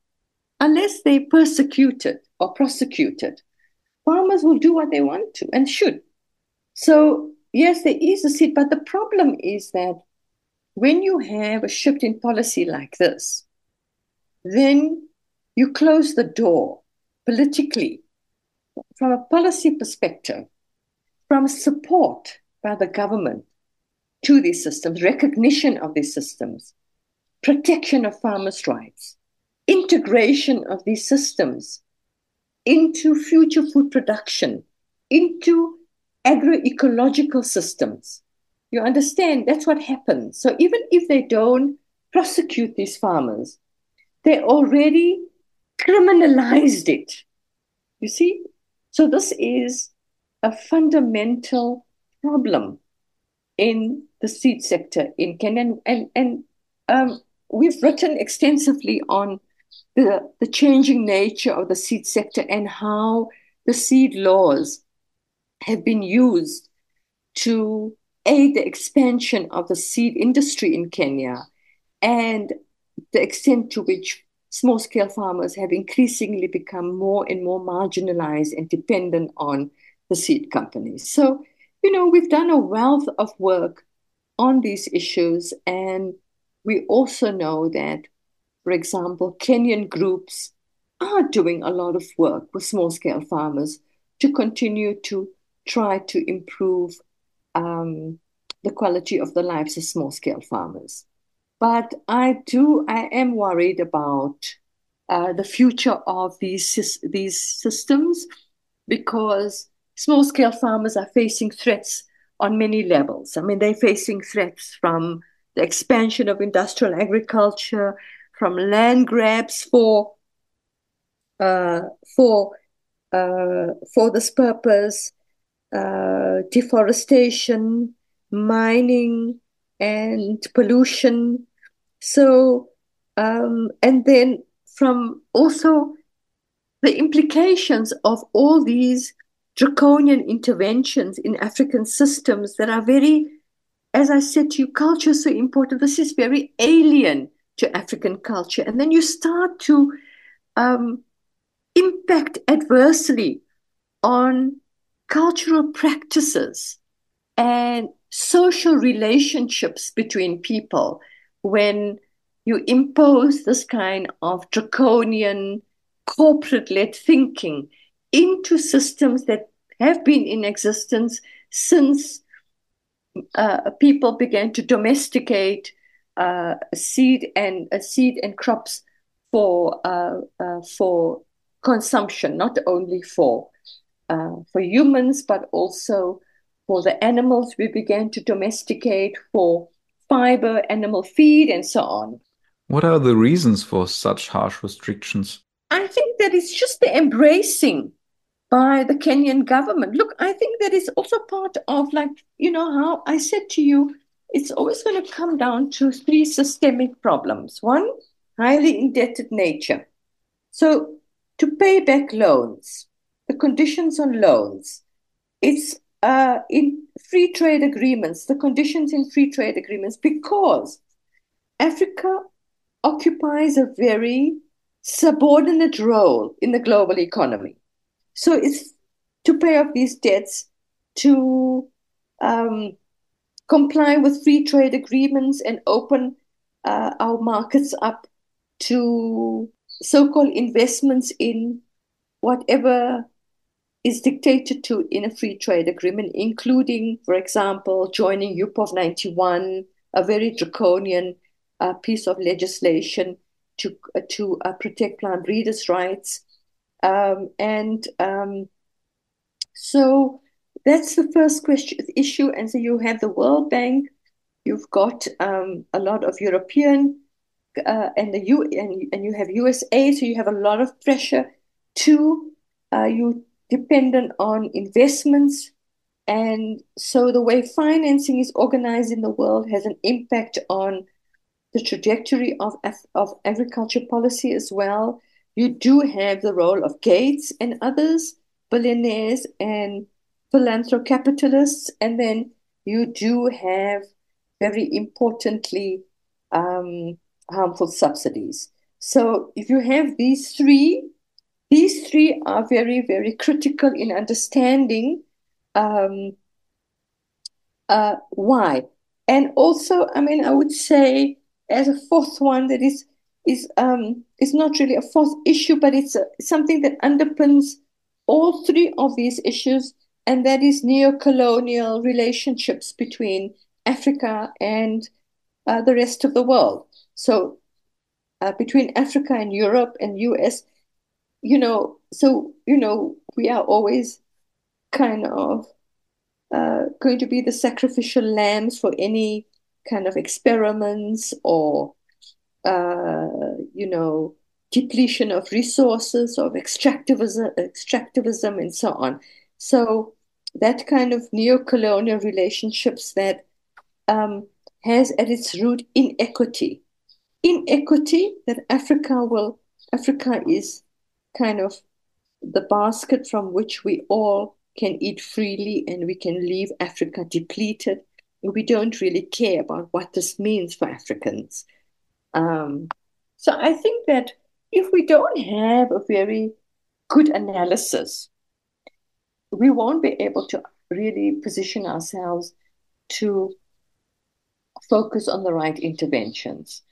they're persecuted or prosecuted, farmers will do what they want to and should. So, yes, there is a seed, but the problem is that when you have a shift in policy like this, then you close the door politically, from a policy perspective, from support by the government to these systems, recognition of these systems, protection of farmers' rights, integration of these systems into future food production, into agroecological systems. You understand? That's what happens. So even if they don't prosecute these farmers, they already criminalized it. You see? So this is a fundamental problem in the seed sector in Kenya. And we've written extensively on the changing nature of the seed sector and how the seed laws have been used to aid the expansion of the seed industry in Kenya, and the extent to which small-scale farmers have increasingly become more and more marginalized and dependent on the seed companies. So, we've done a wealth of work on these issues, and we also know that, for example, Kenyan groups are doing a lot of work with small-scale farmers to continue to try to improve the quality of the lives of small-scale farmers. But I am worried about the future of these systems, because small-scale farmers are facing threats on many levels. I mean, they're facing threats from the expansion of industrial agriculture, from land grabs for this purpose, deforestation, mining, and pollution. So, and then from also the implications of all these draconian interventions in African systems that are very, as I said to you, culture is so important. This is very alien to African culture. And then you start to impact adversely on cultural practices and social relationships between people when you impose this kind of draconian corporate-led thinking into systems that have been in existence since people began to domesticate seed and crops for consumption, not only for for humans, but also for the animals we began to domesticate for fiber, animal feed, and so on. What are the reasons for such harsh restrictions? I think that it's just the embracing by the Kenyan government. Look, I think that is also part of, like, how I said to you, it's always going to come down to three systemic problems. One, highly indebted nature. So to pay back loans, the conditions on loans, it's in free trade agreements, the conditions in free trade agreements, because Africa occupies a very subordinate role in the global economy. So it's to pay off these debts, to comply with free trade agreements and open our markets up to so-called investments in whatever is dictated to in a free trade agreement, including, for example, joining UPOV 91, a very draconian piece of legislation to protect plant breeders' rights. So that's the first issue. And so you have the World Bank, you've got a lot of European and you have USA, so you have a lot of pressure. Two, you dependent on investments, and so the way financing is organized in the world has an impact on the trajectory of agriculture policy as well. You do have the role of Gates and others, billionaires and philanthrocapitalists, and then you do have, very importantly, harmful subsidies. So if you have these three are very, very critical in understanding why. And also, I mean, I would say as a fourth one that is not really a fourth issue, but it's something that underpins all three of these issues, and that is neo-colonial relationships between Africa and the rest of the world. So between Africa and Europe and US, we are always kind of going to be the sacrificial lambs for any kind of experiments or, depletion of resources, of extractivism, and so on. So that kind of neo-colonial relationships that has at its root inequity that Africa is kind of the basket from which we all can eat freely, and we can leave Africa depleted. We don't really care about what this means for Africans. So I think that if we don't have a very good analysis, we won't be able to really position ourselves to focus on the right interventions.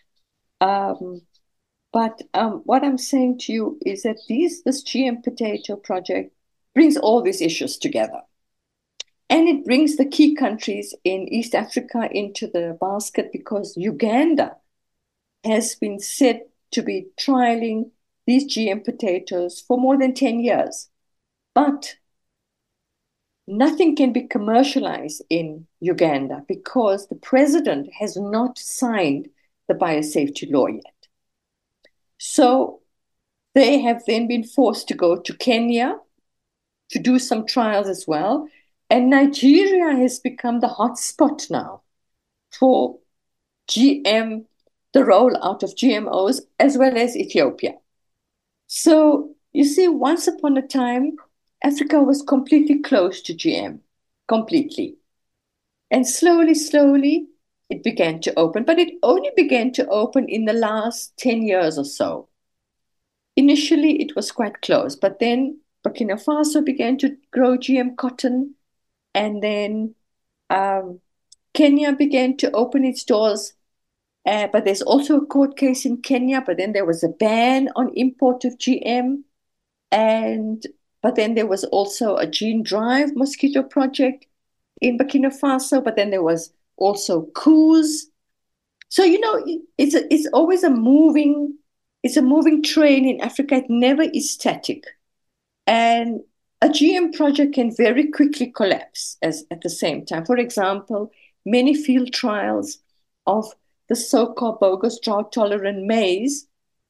But what I'm saying to you is that this GM potato project brings all these issues together. And it brings the key countries in East Africa into the basket, because Uganda has been said to be trialing these GM potatoes for more than 10 years. But nothing can be commercialized in Uganda because the president has not signed the biosafety law yet. So they have then been forced to go to Kenya to do some trials as well. And Nigeria has become the hotspot now for GM, the rollout of GMOs, as well as Ethiopia. So you see, once upon a time, Africa was completely closed to GM, completely. And slowly, it began to open, but it only began to open in the last 10 years or so. Initially, it was quite closed, but then Burkina Faso began to grow GM cotton, and then Kenya began to open its doors. But there's also a court case in Kenya, but then there was a ban on import of GM. But then there was also a gene drive mosquito project in Burkina Faso, but then there was also coups. So, it's always a moving train in Africa. It never is static. And a GM project can very quickly collapse at the same time. For example, many field trials of the so-called bogus drought-tolerant maize,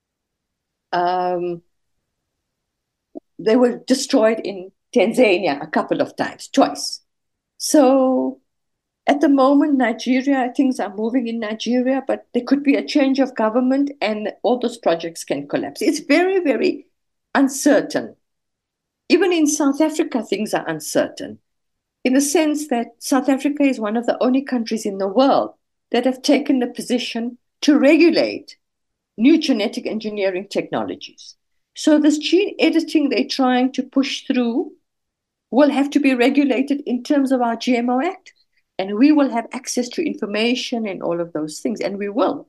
they were destroyed in Tanzania a couple of times, twice. So at the moment, Nigeria, things are moving in Nigeria, but there could be a change of government and all those projects can collapse. It's very, very uncertain. Even in South Africa, things are uncertain in the sense that South Africa is one of the only countries in the world that have taken the position to regulate new genetic engineering technologies. So this gene editing they're trying to push through will have to be regulated in terms of our GMO Act. And we will have access to information and all of those things. And we will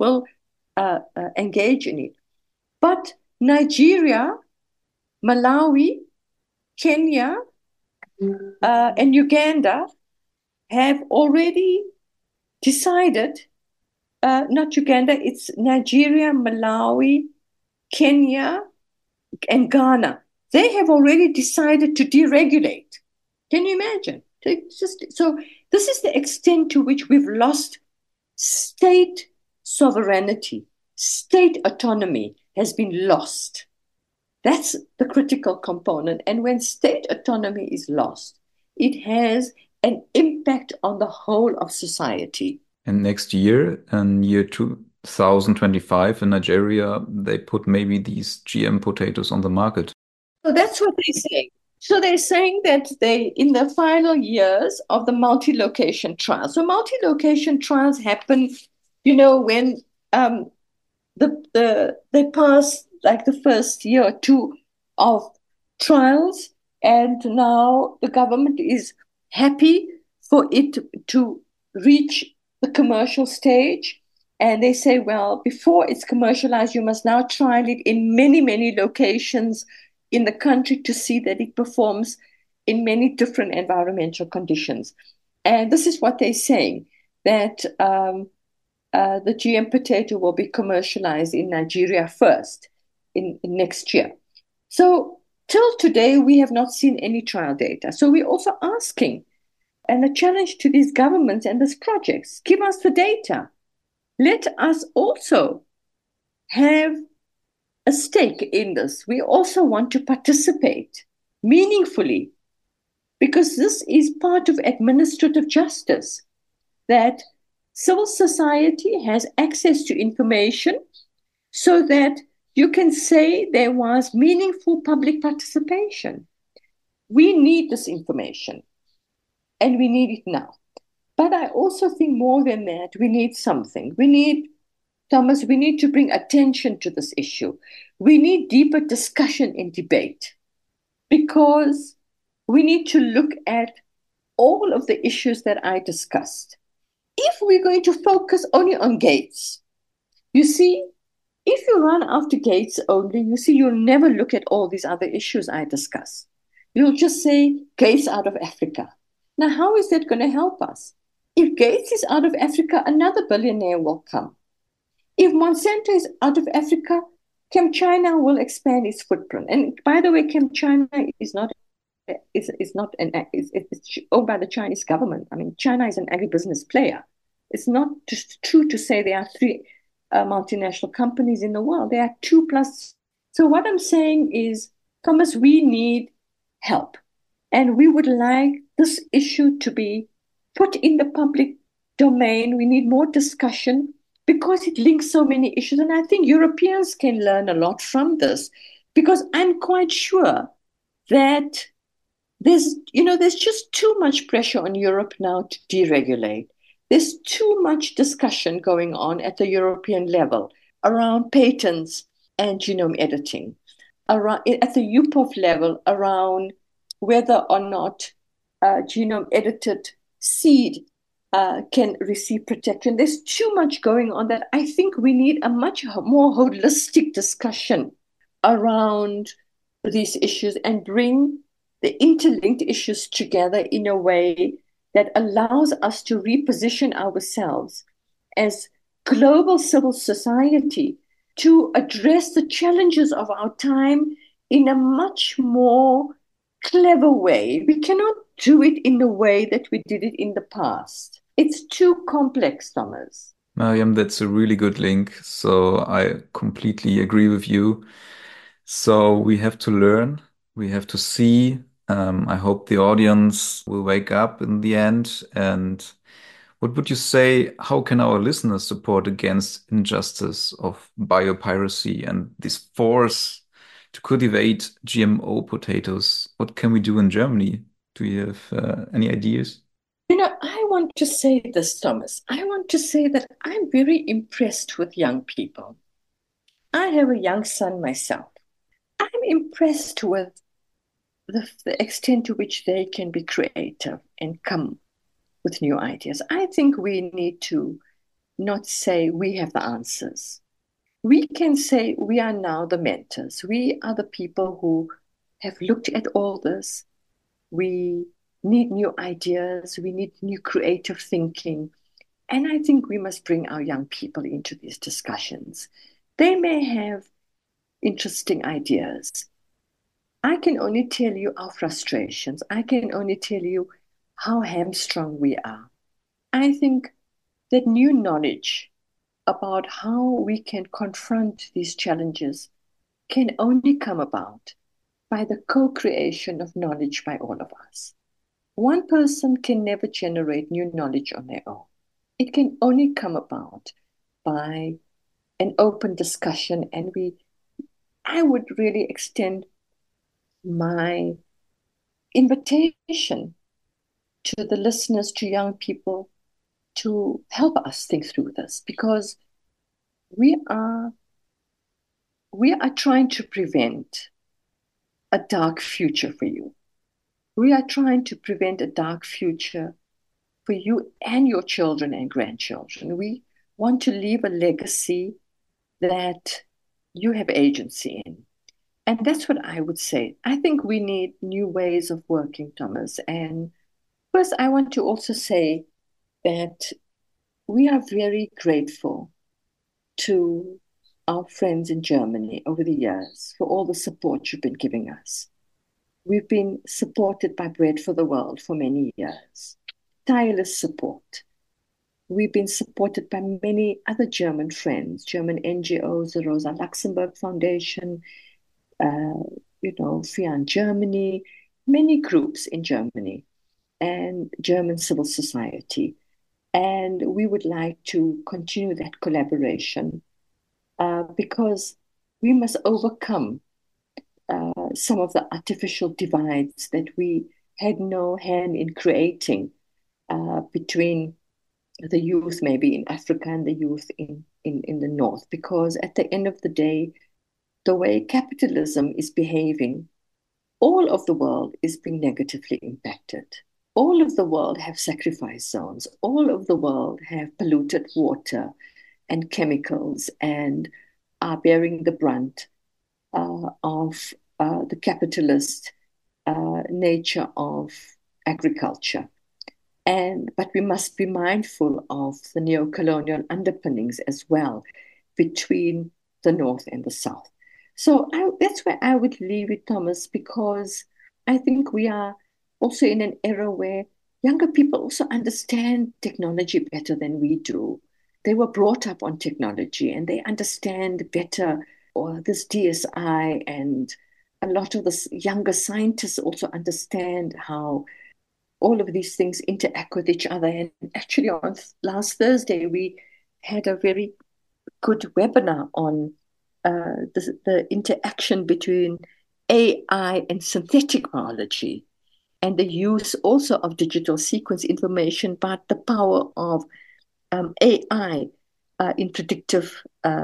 engage in it. But Nigeria, Malawi, Kenya, and Uganda have already decided, not Uganda, it's Nigeria, Malawi, Kenya, and Ghana. They have already decided to deregulate. Can you imagine? So this is the extent to which we've lost state sovereignty. State autonomy has been lost. That's the critical component. And when state autonomy is lost, it has an impact on the whole of society. And next year, in year 2025 in Nigeria, they put maybe these GM potatoes on the market. So that's what they're saying. So they're saying that they, in the final years of the multi-location trials. So multi-location trials happen, when they pass like the first year or two of trials, and now the government is happy for it to reach the commercial stage. And they say, well, before it's commercialized, you must now trial it in many, many locations in the country to see that it performs in many different environmental conditions. And this is what they're saying, that the GM potato will be commercialized in Nigeria first in next year. So till today, we have not seen any trial data. So we're also asking, and a challenge to these governments and these projects, give us the data. Let us also have a stake in this. We also want to participate meaningfully, because this is part of administrative justice, that civil society has access to information so that you can say there was meaningful public participation. We need this information, and we need it now. But I also think more than that, we need something. Thomas, we need to bring attention to this issue. We need deeper discussion and debate, because we need to look at all of the issues that I discussed. If we're going to focus only on Gates, you see, if you run after Gates only, you'll never look at all these other issues I discussed. You'll just say Gates out of Africa. Now, how is that going to help us? If Gates is out of Africa, another billionaire will come. If Monsanto is out of Africa, ChemChina will expand its footprint. And by the way, ChemChina is owned by the Chinese government. I mean, China is an agribusiness player. It's not just true to say there are three multinational companies in the world. There are 2+. So what I'm saying is, Thomas, we need help. And we would like this issue to be put in the public domain. We need more discussion, because it links so many issues. And I think Europeans can learn a lot from this, because I'm quite sure that there's just too much pressure on Europe now to deregulate. There's too much discussion going on at the European level around patents and genome editing, at the UPOV level around whether or not genome edited seed can receive protection. There's too much going on that I think we need a much more holistic discussion around these issues and bring the interlinked issues together in a way that allows us to reposition ourselves as global civil society to address the challenges of our time in a much more clever way. We cannot do it in the way that we did it in the past. It's too complex, Thomas. Mariam, that's a really good link. So I completely agree with you. So we have to learn, we have to see. I hope the audience will wake up in the end. And what would you say? How can our listeners support against injustice of biopiracy and this force to cultivate GMO potatoes? What can we do in Germany? Do you have any ideas? I want to say this, Thomas. I want to say that I'm very impressed with young people. I have a young son myself. I'm impressed with the extent to which they can be creative and come with new ideas. I think we need to not say we have the answers. We can say we are now the mentors. We are the people who have looked at all this. We need new ideas. We need new creative thinking. And I think we must bring our young people into these discussions. They may have interesting ideas. I can only tell you our frustrations. I can only tell you how hamstrung we are. I think that new knowledge about how we can confront these challenges can only come about by the co creation of knowledge by all of us. One person can never generate new knowledge on their own. It can only come about by an open discussion, and I would really extend my invitation to the listeners, to young people, to help us think through this, because we are trying to prevent a dark future for you. We are trying to prevent a dark future for you and your children and grandchildren. We want to leave a legacy that you have agency in. And that's what I would say. I think we need new ways of working, Thomas. And first, I want to also say that we are very grateful to our friends in Germany over the years for all the support you've been giving us. We've been supported by Bread for the World for many years, tireless support. We've been supported by many other German friends, German NGOs, the Rosa Luxemburg Foundation, Free on Germany, many groups in Germany, and German civil society. And we would like to continue that collaboration because we must overcome some of the artificial divides that we had no hand in creating between the youth maybe in Africa and the youth in the North. Because at the end of the day, the way capitalism is behaving, all of the world is being negatively impacted. All of the world have sacrifice zones. All of the world have polluted water and chemicals and are bearing the brunt of the capitalist nature of agriculture. But we must be mindful of the neo-colonial underpinnings as well between the North and the South. So that's where I would leave it, Thomas, because I think we are also in an era where younger people also understand technology better than we do. They were brought up on technology and they understand better or this DSI, and a lot of the younger scientists also understand how all of these things interact with each other. And actually, on last Thursday, we had a very good webinar on the interaction between AI and synthetic biology, and the use also of digital sequence information, but the power of AI in predictive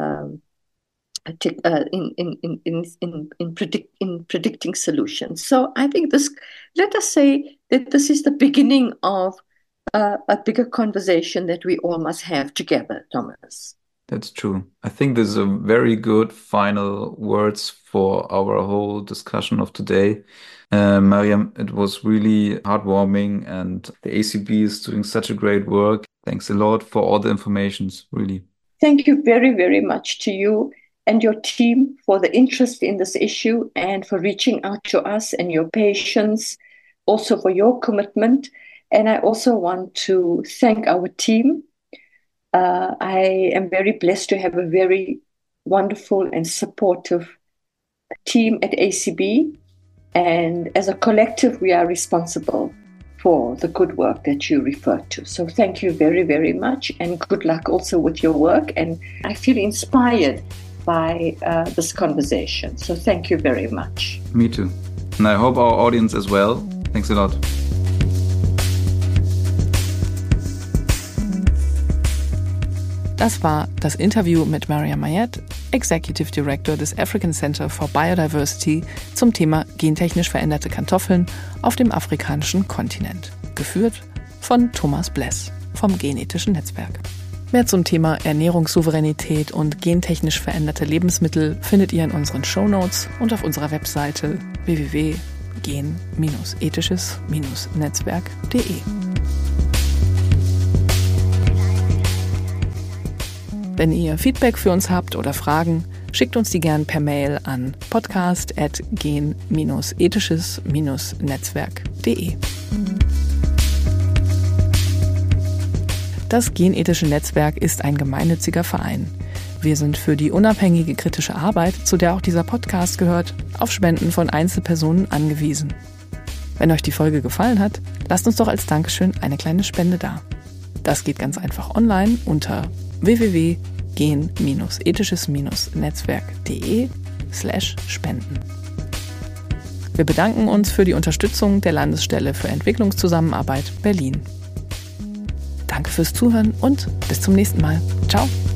in predicting solutions. So I think this. Let us say that this is the beginning of a bigger conversation that we all must have together, Thomas. That's true. I think this is a very good final words for our whole discussion of today. Mariam, it was really heartwarming, and the ACB is doing such a great work. Thanks a lot for all the informations, really. Thank you very, very much to you. and your team for the interest in this issue and for reaching out to us and your patience, also for your commitment. And I also want to thank our team. I am very blessed to have a very wonderful and supportive team at ACB. And as a collective, we are responsible for the good work that you referred to. So thank you very, very much, and good luck also with your work. And I feel inspired by this conversation. So thank you very much. Me too. And I hope our audience as well. Thanks a lot. Das war das Interview mit Maria Mayet, Executive Director des African Center for Biodiversity, zum Thema gentechnisch veränderte Kartoffeln auf dem afrikanischen Kontinent. Geführt von Thomas Bless vom Genetischen Netzwerk. Mehr zum Thema Ernährungssouveränität und gentechnisch veränderte Lebensmittel findet ihr in unseren Shownotes und auf unserer Webseite www.gen-ethisches-netzwerk.de. Wenn ihr Feedback für uns habt oder Fragen, schickt uns die gern per Mail an podcast@gen-ethisches-netzwerk.de. Das Genethische Netzwerk ist ein gemeinnütziger Verein. Wir sind für die unabhängige kritische Arbeit, zu der auch dieser Podcast gehört, auf Spenden von Einzelpersonen angewiesen. Wenn euch die Folge gefallen hat, lasst uns doch als Dankeschön eine kleine Spende da. Das geht ganz einfach online unter www.gen-ethisches-netzwerk.de/spenden. Wir bedanken uns für die Unterstützung der Landesstelle für Entwicklungszusammenarbeit Berlin. Danke fürs Zuhören und bis zum nächsten Mal. Ciao!